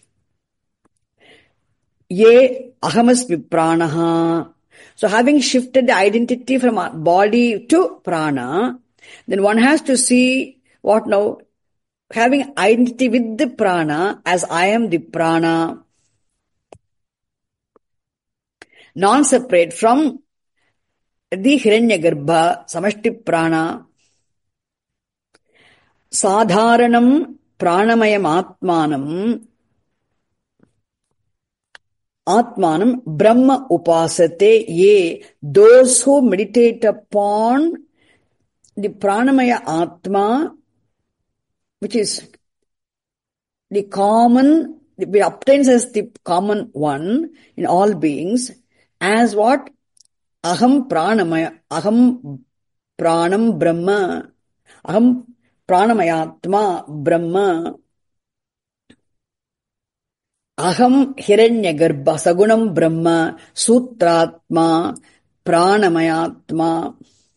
ye ahamasmi pranaha. So having shifted the identity from body to prana, then one has to see what now? Having identity with the prana as I am the prana, non-separate from the Hiranyagarbha, Samashti prana, sadharanam pranamayam atmanam brahma upasate ye, those who meditate upon the pranamaya atma, which is the common, it obtains as the common one in all beings, as what? Aham pranamaya, aham pranam brahma, aham pranamayatma brahma, aham hiranyagarbha sagunam brahma, sutratma pranamayatma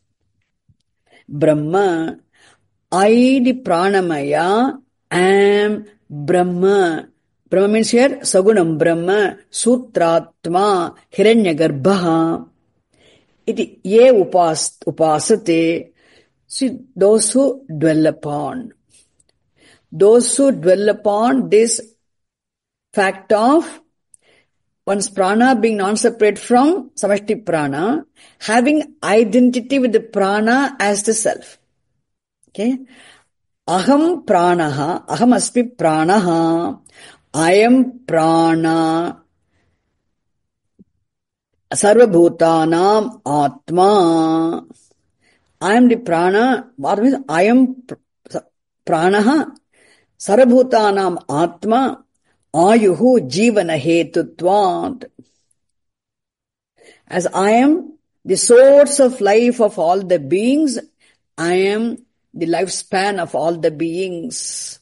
Brahma, I the pranamaya am Brahma. Brahma means here Sagunam Brahma, Sutratma, Hiranyagarbha. Iti ye upasate. See, those who dwell upon. Those who dwell upon this fact of one's prana being non-separate from Samashti prana, having identity with the prana as the self. Okay? Aham pranaha, aham asmi pranaha, I am prana, sarvabhutanam atma. I am the prana, what means I am pranaha, sarvabhutanam atma, ayuhu jivana hetutvat. As I am the source of life of all the beings. I am the lifespan of all the beings.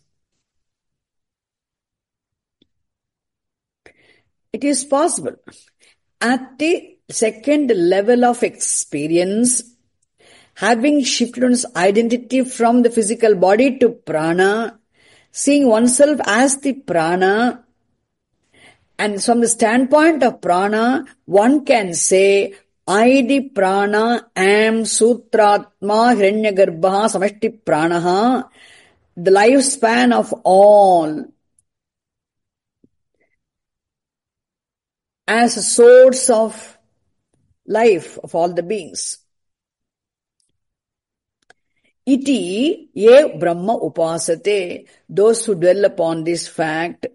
It is possible. At the second level of experience, having shifted one's identity from the physical body to prana, seeing oneself as the prana, and from the standpoint of prana, one can say, I the prana am Sutratma Hiranyagarbha Samashti Pranaha, the lifespan of all, as a source of life of all the beings. Iti ye Brahma upasate, those who dwell upon this fact,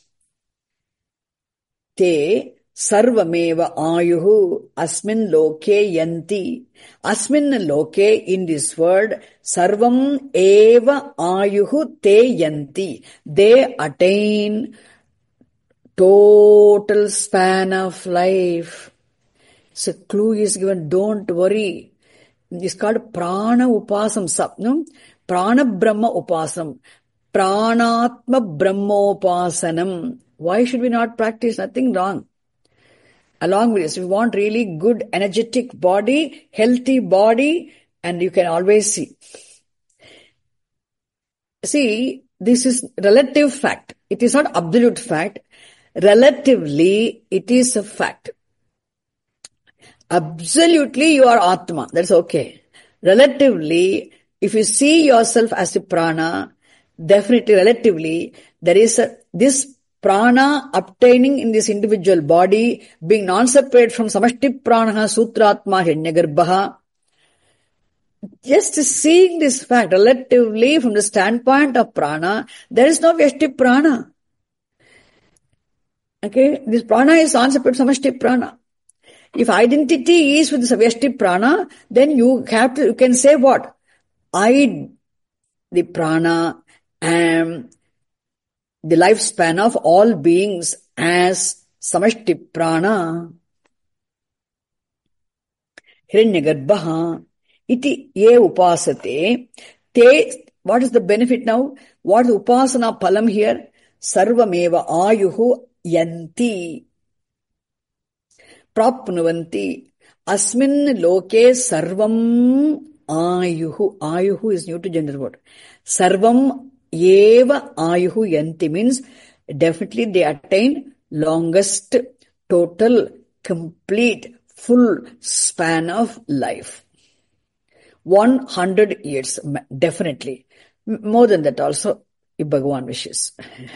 te sarvameva ayuhu asmin loke yanti. Asmin loke, in this word, sarvam eva ayuhu te yanti. They attain total span of life. So clue is given, don't worry. It's called prana upasam. No? Prana brahma upasam. Pranatma brahmopasanam. Why should we not practice? Nothing wrong. Along with this, we want really good, energetic body, healthy body, and you can always see. See, this is relative fact. It is not absolute fact. Relatively, it is a fact. Absolutely, you are Atma. That's okay. Relatively, if you see yourself as a prana, definitely, relatively, there is this prana obtaining in this individual body, being non-separate from Samashti Pranaha Sutratma Hiranyagarbha. Just seeing this fact, relatively, from the standpoint of prana, there is no Vyashti Prana. Okay, this prana is non-separate Samashti Prana. If identity is with the Vyashti Prana, then you can say what? I, the prana, am the lifespan of all beings as Samashti Prana. Hiranyagarbha iti ye upasate. Te, what is the benefit now? What is upasana palam here? Sarvameva ayuhu yanti. Prapnuvanti. Asmin loke sarvam ayuhu. Ayuhu is new to gender word. Sarvam eva ayuhu yanti means definitely they attain longest, total, complete, full span of life. 100 years, definitely. More than that also, if Bhagavan wishes.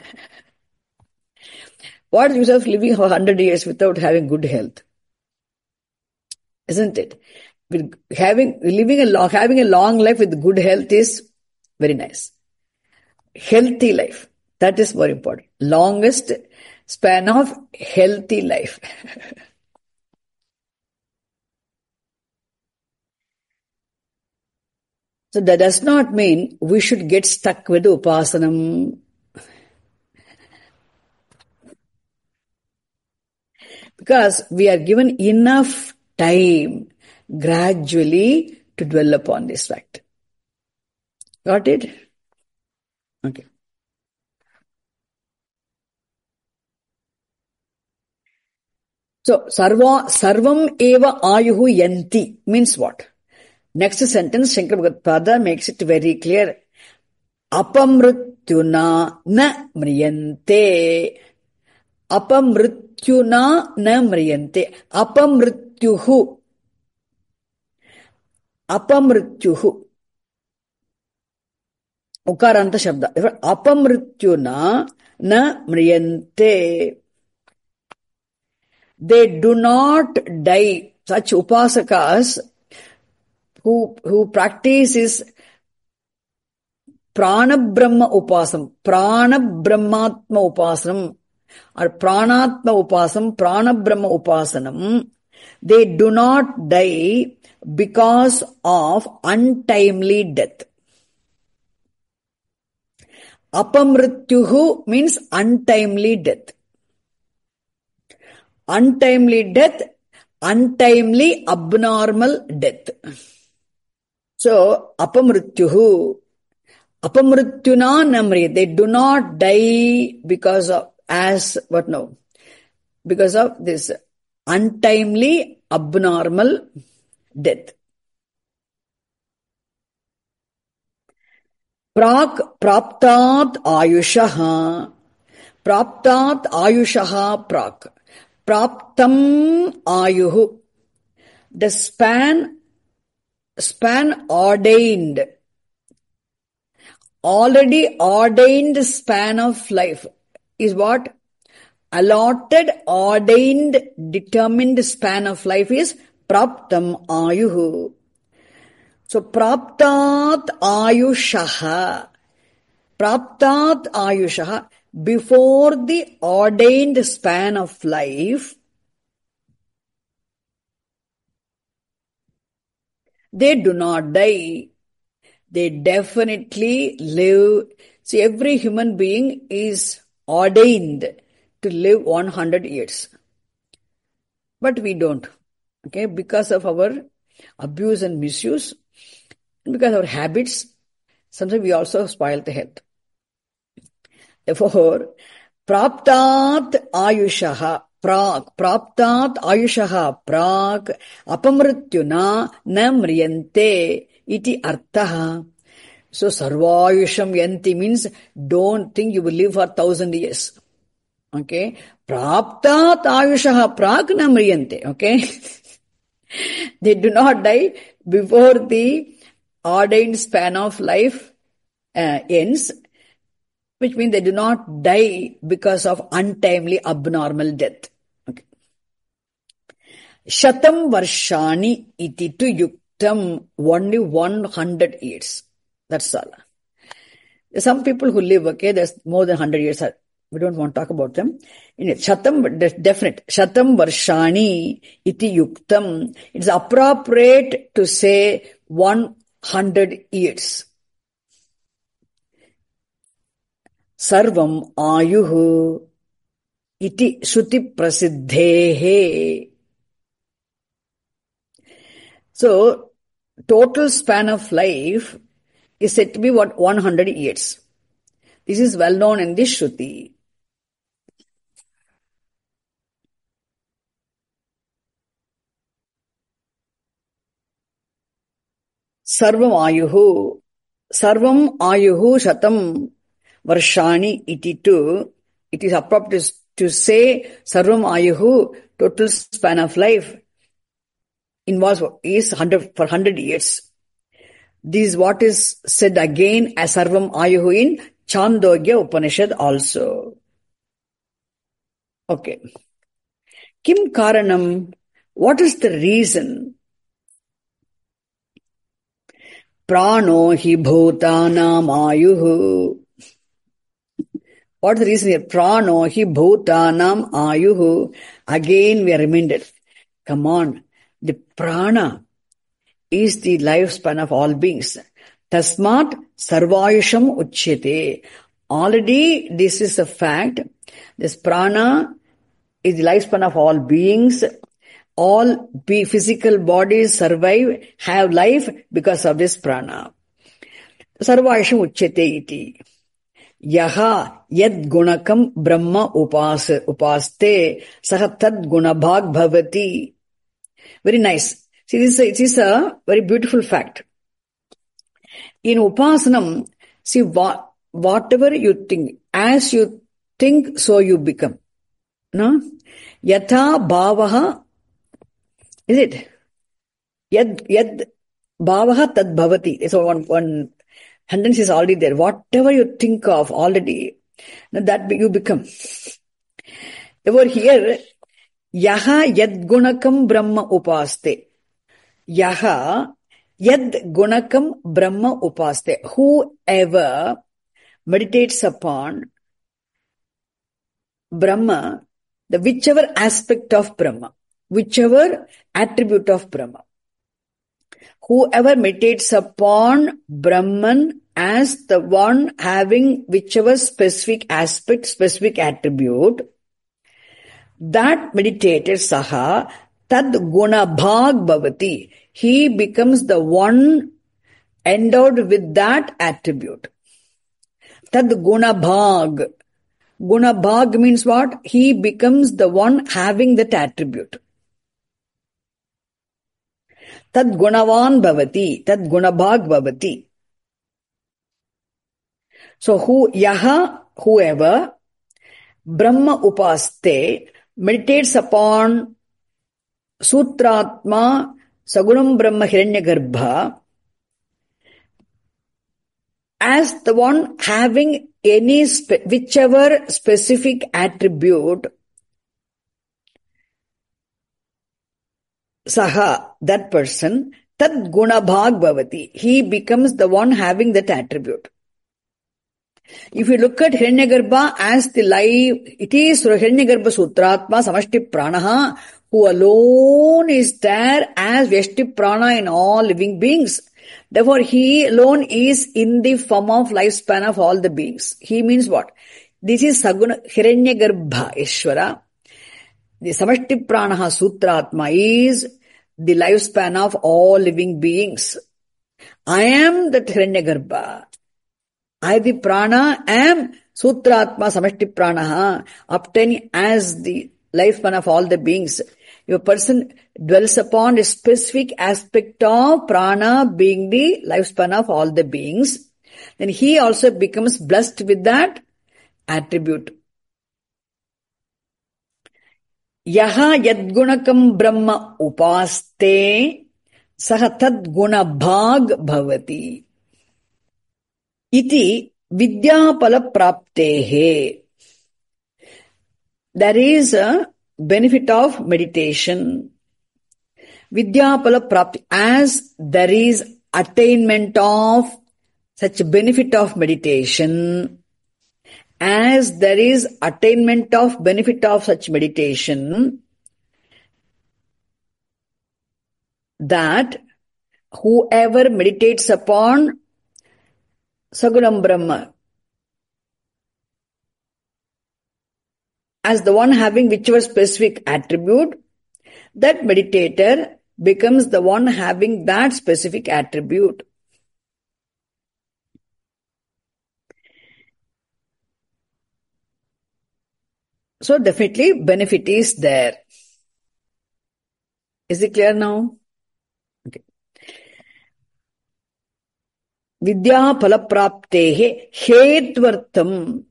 What is the use of living 100 years without having good health? Isn't it? Having a long life with good health is very nice. Healthy life, that is more important. Longest span of healthy life. So that does not mean we should get stuck with upasanam. Because we are given enough time gradually to dwell upon this fact. Got it? Okay. So, sarvam eva ayuhu yanti means what? Next sentence, Shankara Bhagavad makes it very clear. Apamrityuna na mriyante. Apamrityuna na mriyante. Apamrityuhu. Apamrityuhu. Ukaranta shabda. Apamrityuna na mriyante. They do not die. Such upasakas who practice is prana brahma upasam, prana brahmatma upasanam, or pranatma upasam, prana brahma upasanam. They do not die because of untimely death. Apamrityuhu means untimely death. Untimely death untimely, abnormal death. So, apamrityuhu, apamrityuna namri, they do not die because of, because of this untimely, abnormal death. Praptat ayushaha. Praptat ayushaha prak. Praptam ayuhu. The span ordained. Already ordained span of life is what? Allotted, ordained, determined span of life is praptam ayuhu. So, praptat ayushaha. Praptat ayushaha. Before the ordained span of life, they do not die. They definitely live. See, every human being is ordained to live 100 years. But we don't. Okay, because of our abuse and misuse, because of our habits, sometimes we also spoil the health. Therefore, praptat ayushaha prak, praptat ayushaha prak, apamrityuna na mriyante iti arthaha. So, sarvayusham yanti means don't think you will live for 1,000 years. Okay? Praptat ayushaha prak na mriyante. Okay? They do not die before the ordained span of life ends, which means they do not die because of untimely, abnormal death. Okay. Shatam varshani iti tu yuktam, only 100 years. That's all. Some people who live, okay, there's more than 100 years. We don't want to talk about them. Shatam, definite. Shatam varshani iti yuktam. It's appropriate to say 100 years. Sarvam ayuhu iti shruti prasiddhehe. So, total span of life is said to be 100 years. This is well known in the Shruti. Sarvam ayuhu shatam varshani iti tu. It is appropriate to say sarvam ayuhu, total span of life, is 100 years. This is what is said again as sarvam ayuhu in Chandogya Upanishad also. Okay. Kim karanam? What is the reason? Prano hi bhutanam ayuhu. What is the reason here? Prano hi bhutanam ayuhu. Again we are reminded. Come on. The prana is the lifespan of all beings. Tasmat sarvayusham uchyate. Already this is a fact. This prana is the lifespan of all beings. All physical bodies survive, have life because of this prana. Sarvayusham uchyate iti. Yaha yad gunakam brahma upaste saha tad gunabhag bhavati. Very nice. See, it is a very beautiful fact. In Upasanam, see, whatever you think, as you think, so you become. No? Yatha bhavaha, is it? Yad bhavaha tad bhavati. So one sentence is already there. Whatever you think of already, that you become. Over here, yaha yad gunakam brahma upaste. Yaha yad gunakam brahma upaste. Whoever meditates upon Brahma, the whichever aspect of Brahma, whichever attribute of Brahma. Whoever meditates upon Brahman as the one having whichever specific aspect, specific attribute, that meditated saha tad guna bhag bhavati. He becomes the one endowed with that attribute. Tad guna bhag. Guna bhag means what? He becomes the one having that attribute. Tad gunavan bhavati. Tad guna bhag bhavati. So whoever Brahma upaste meditates upon Sutratma Sagunam Brahma Hiranyagarbha as the one having any whichever specific attribute, saha, that person, tad guna bhag bhavati, he becomes the one having that attribute. If you look at Hiranyagarbha as the life, it is Hiranyagarbha Sutratma Samashti Pranaha who alone is there as Vyashti Prana in all living beings. Therefore, he alone is in the form of lifespan of all the beings. He means what? This is Saguna Hiranyagarbha Ishvara. The Samashti Pranaha Sutratma is the lifespan of all living beings. I am the Hiranyagarbha. I, the prana, am Sutratma Samashti Pranaha, obtaining as the lifespan of all the beings. If a person dwells upon a specific aspect of prana being the lifespan of all the beings, then he also becomes blessed with that attribute. Yaha yadgunakam brahma upaste saha tad guna bhag bhavati. Iti vidyapala praptehe. There is a benefit of meditation. Vidyapala prapti, as there is attainment of such benefit of meditation, as there is attainment of benefit of such meditation, that whoever meditates upon Sagunam Brahma as the one having whichever specific attribute, that meditator becomes the one having that specific attribute. So definitely benefit is there. Is it clear now? Okay. Vidya palapraptehe hetvartam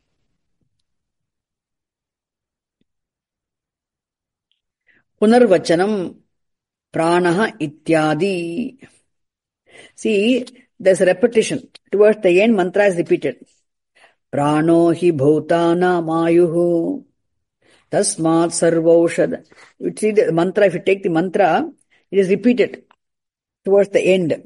punarvachanam pranaha ityadi. See, there's a repetition. Towards the end, mantra is repeated. Prano hi bhutana mayuhu tasmat sarvaushad. You see the mantra, if you take the mantra, it is repeated towards the end.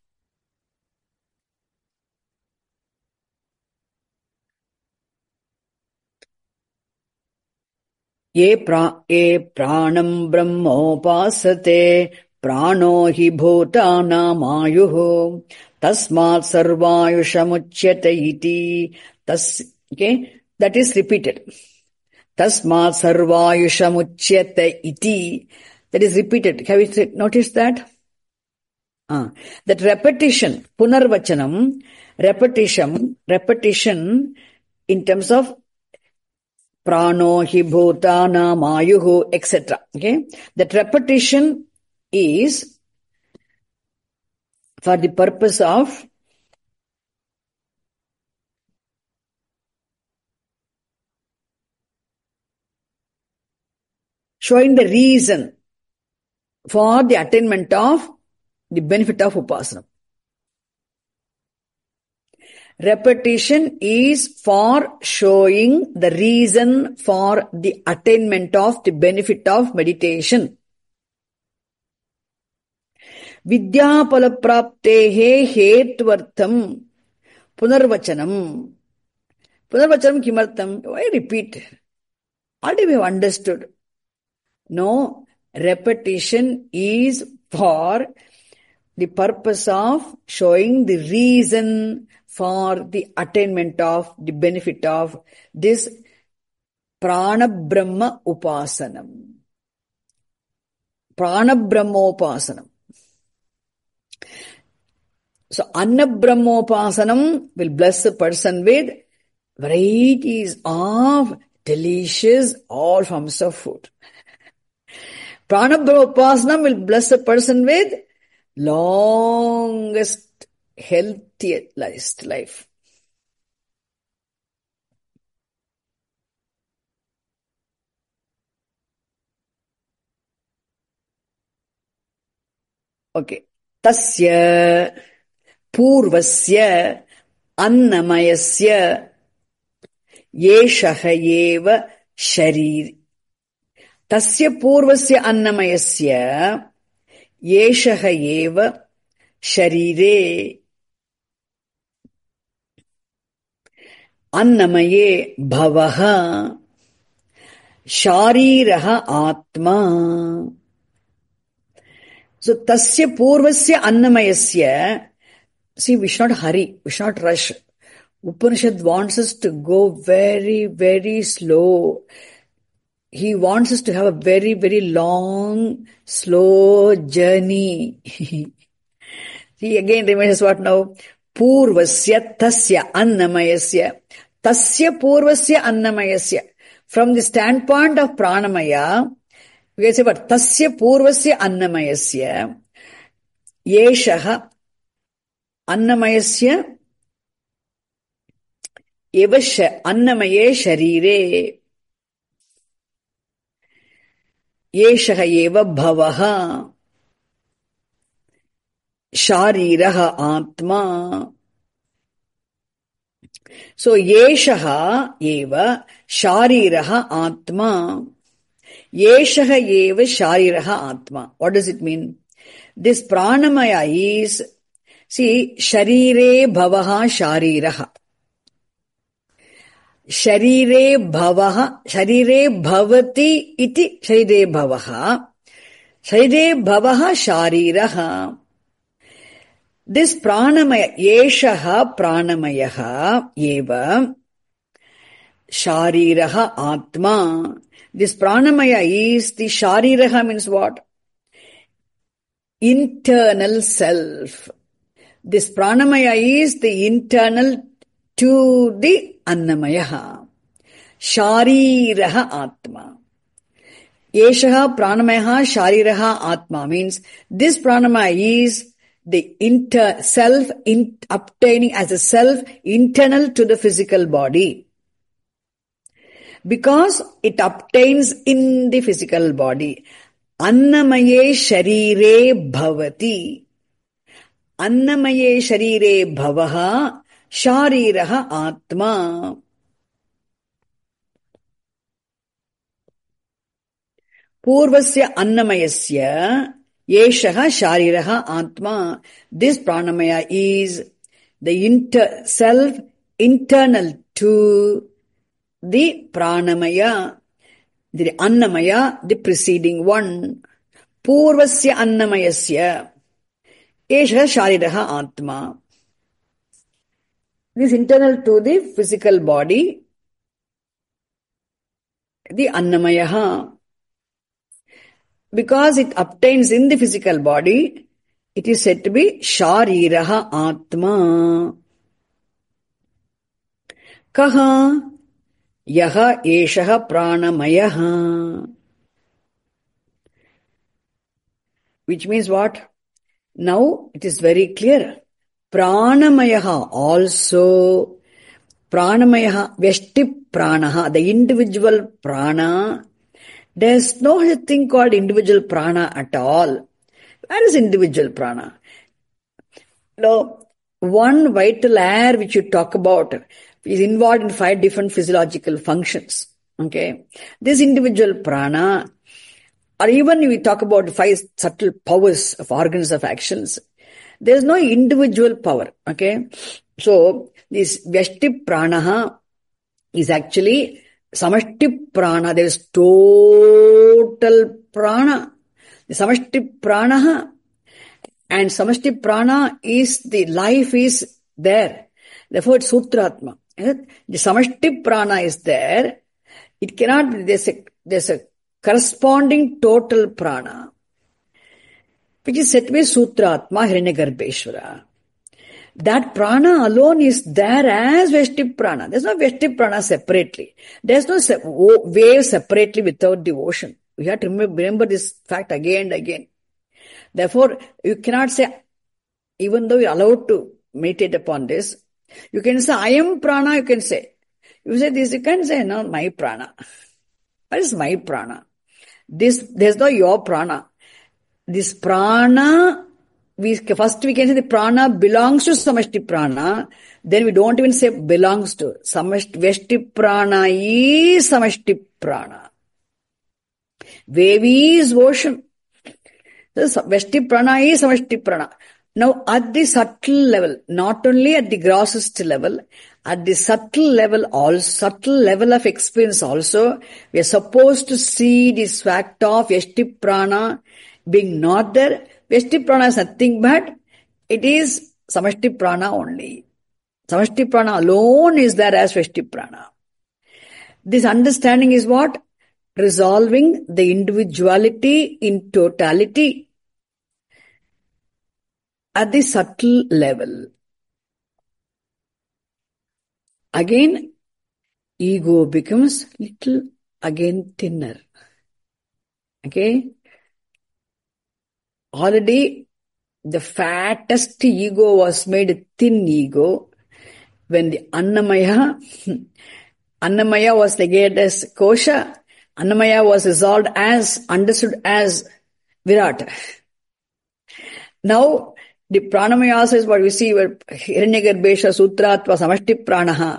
Ye pranam brahmopasate prano hi bhutana mayuhu tasmat sarvayushamuchyate iti. Okay, that is repeated. Tasmat sarvayushamuchyate iti. That is repeated. Have you noticed that? That repetition, punarvachanam, repetition in terms of prano hi bhutana mayuhu, etc. Okay, that repetition is for the purpose of showing the reason for the attainment of the benefit of upasana. Repetition is for showing the reason for the attainment of the benefit of meditation. Vidyapala praptehe hetvartham punarvachanam. Punarvachanam kimartham? Why repeat? Already we have understood. No, repetition is for the purpose of showing the reason for the attainment of the benefit of this prana brahma upasanam. Prana Brahmopasanam. So Anna Brahmopasanam will bless a person with varieties of delicious all forms of food. Prana Brahmopasanam will bless a person with longest, healthiest life. Okay. Tasya Purvasya Annamayasya Yeshaha eva Sharir. Tasya Purvasya Annamayasya Yeshaha eva Sharire Annamaye Bhavaha Shariraha Atma. So, Tasya Purvasya Annamayasya. See, we should not hurry, we should not rush. Upanishad wants us to go very, very slow. He wants us to have a very, very long, slow journey. See, again reminds us what now? Purvasya tasya annamayasya. Tasya purvasya annamayasya. From the standpoint of pranamaya, we can say what? Tasya purvasya annamayasya. Yeshaha annamayasya. Eva annamaye sharire. Yeshaha eva bhavaha. Shariraha atma. So, yeshaha eva shariraha atma. Yeshaha eva shariraha atma. What does it mean? This pranamaya is, see, sharire bhavaha shariraha. Sharire bhavaha, sharire bhavati iti sharire bhavaha. Sharire bhavaha shariraha. This pranamaya, yeshaha pranamayaha eva shariraha atma. This pranamaya is, the shariraha means what? Internal self. This pranamaya is the internal to the annamayaha. Shariraha atma. Yeshaha pranamayaha shariraha atma means this pranamaya is the self obtaining as a self internal to the physical body. Because it obtains in the physical body. Annamaye sharire bhavati. Annamaye sharire bhavaha shariraha atma. Purvasya annamayasya yeshaha shariraha atma. This pranamaya is the self internal to the pranamaya, the annamaya, the preceding one. Purvasya annamayasya yeshaha shariraha atma. This internal to the physical body, the annamayaha. Because it obtains in the physical body, it is said to be shariraha atma. Kaha yaha eshaha pranamayaha. Which means what? Now it is very clear. Pranamayaha also. Pranamayaha, Vyashti pranaha, the individual prana. There's no such thing called individual prana at all. Where is individual prana? No, one vital air which you talk about is involved in 5 different physiological functions. Okay. This individual prana, or even we talk about 5 subtle powers of organs of actions, there is no individual power. Okay. So, this Vyashti pranaha is actually Samashti prana. There is total prana. The Samashti prana, and Samashti prana is the life is there. Therefore, it's Sutratma. The Samashti prana is there. It cannot be, there's a corresponding total prana. which is said to be Sutratma Hiranyagarbheshwara. That prana alone is there as Veshti prana. There's no Veshti prana separately. There's no wave separately without the ocean. We have to remember this fact again and again. Therefore, you cannot say, even though you're allowed to meditate upon this, you can say, I am prana, you can say. You say this, you can say, no, my prana. What is my prana? There's no your prana. This prana, first we can say the prana belongs to Samashti prana, then we don't even say belongs to. Veshti prana is Samashti prana. Wave is ocean. Veshti prana is Samashti prana. Now at the subtle level, not only at the grossest level, at the subtle level of experience also, we are supposed to see this fact of Veshti prana being not there. Veshti prana is nothing but it is Samashti prana only. Samashti prana alone is there as Veshti prana. This understanding is what? Resolving the individuality in totality at the subtle level. Again, ego becomes little again thinner. Okay? Already the fattest ego was made a thin ego when the Annamaya was negated as Kosha. Annamaya was resolved as, understood as Virat. Now, the Pranamaya also is what we see where Hiranyagarbhesha Sutratva Samashti Pranaha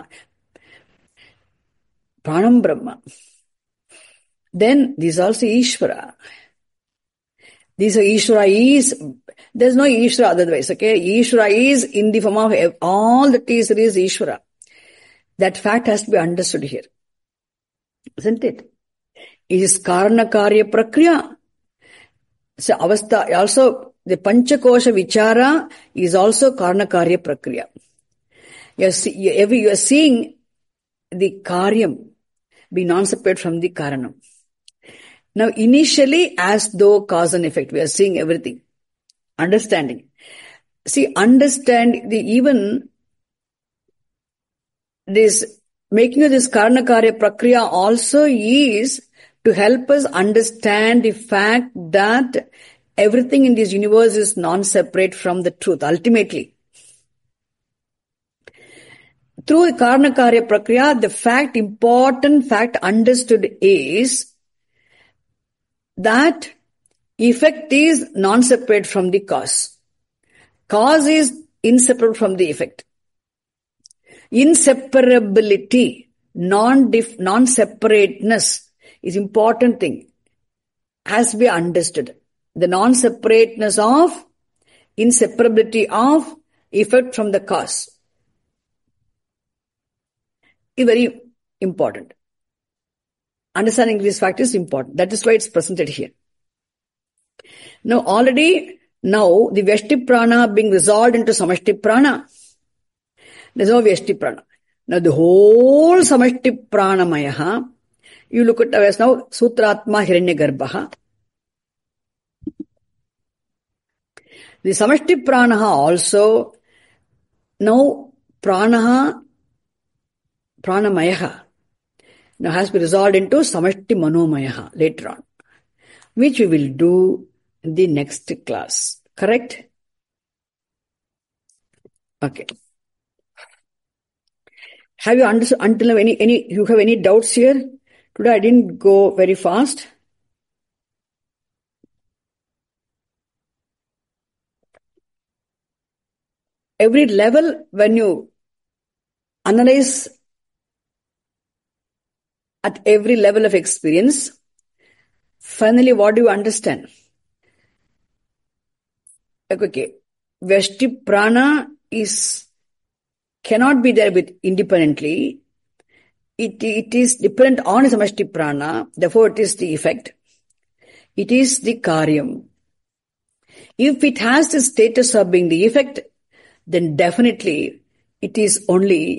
Pranam Brahma. Then this is also Ishvara. This Ishvara is, there's no Ishvara otherwise, okay? Ishvara is in the form of all that is, there is Ishvara. That fact has to be understood here. Isn't it? It is Karana Karya Prakriya. So Avastha, also the Panchakosha Vichara is also Karana Karya Prakriya. You are seeing the Karyam be non-separate from the Karanam. Now, initially, as though cause and effect, we are seeing everything. Understanding. See, understand even this, making of this Karana Karya Prakriya also is to help us understand the fact that everything in this universe is non-separate from the truth, ultimately. Through the Karana Karya Prakriya, the important fact understood is that effect is non-separate from the cause. Cause is inseparable from the effect. Inseparability, non-separateness is important thing. Has to be understood. The non-separateness of, inseparability of effect from the cause is very important. Understanding this fact is important. That is why it's presented here. Now the Veshti Prana being resolved into Samashti Prana. There's no Veshti Prana. Now the whole Samashti Pranamaya, you look at as now Sutratma Hiranyagarbha. The Samashti Prana also, now Pranamaya, now has been resolved into Samashti Manomaya later on, which we will do in the next class. Correct? Okay. Have you understood until now you have any doubts here? Today I didn't go very fast. Every level, when you analyze at every level of experience, finally what do you understand? Okay, Veshti Prana cannot be there independently. It is dependent on Samashti Prana, therefore it is the effect. It is the Karyam. If it has the status of being the effect, then definitely it is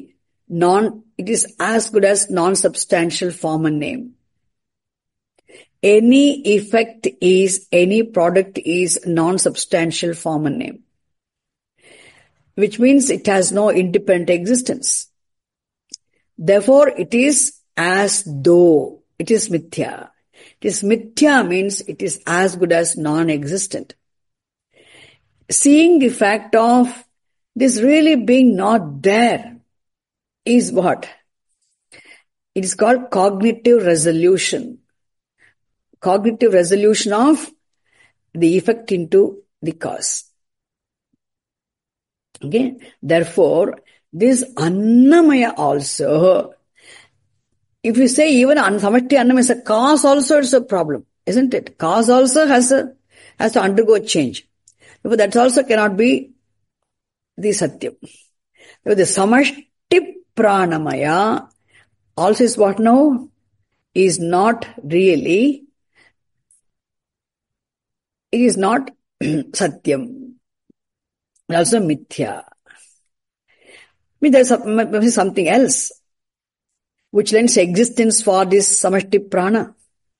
as good as non-substantial form and name. any effect is, any product is non-substantial form and name, which means it has no independent existence. Therefore, it is as though it is mithya. It is mithya means it is as good as non-existent. Seeing the fact of this really being not there is what? It is called cognitive resolution. Cognitive resolution of the effect into the cause. Okay? Therefore, this Annamaya also, if you say even Samashti Annam is a cause also, it's a problem, isn't it? Cause also has to undergo change. Therefore, that also cannot be the Satyam. Therefore, the Samashti Pranamaya also is what now? Is not really, it is not Satyam. Also Mithya. I mean, there's something else which lends existence for this Samashti Prana.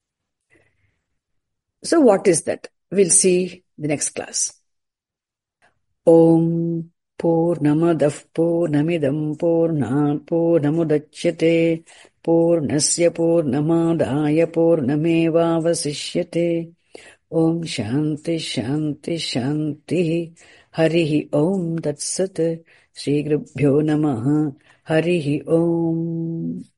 So what is that? We'll see the next class. Om Purnamadav Purnamidam Purnat Purnamudachyate Purnasya Purnamadaya Purnameva Vasishyate. Om Shanti Shanti Shanti. Harihi Om Tat Sat. Shri Gurubhyo Namaha. Harihi Om.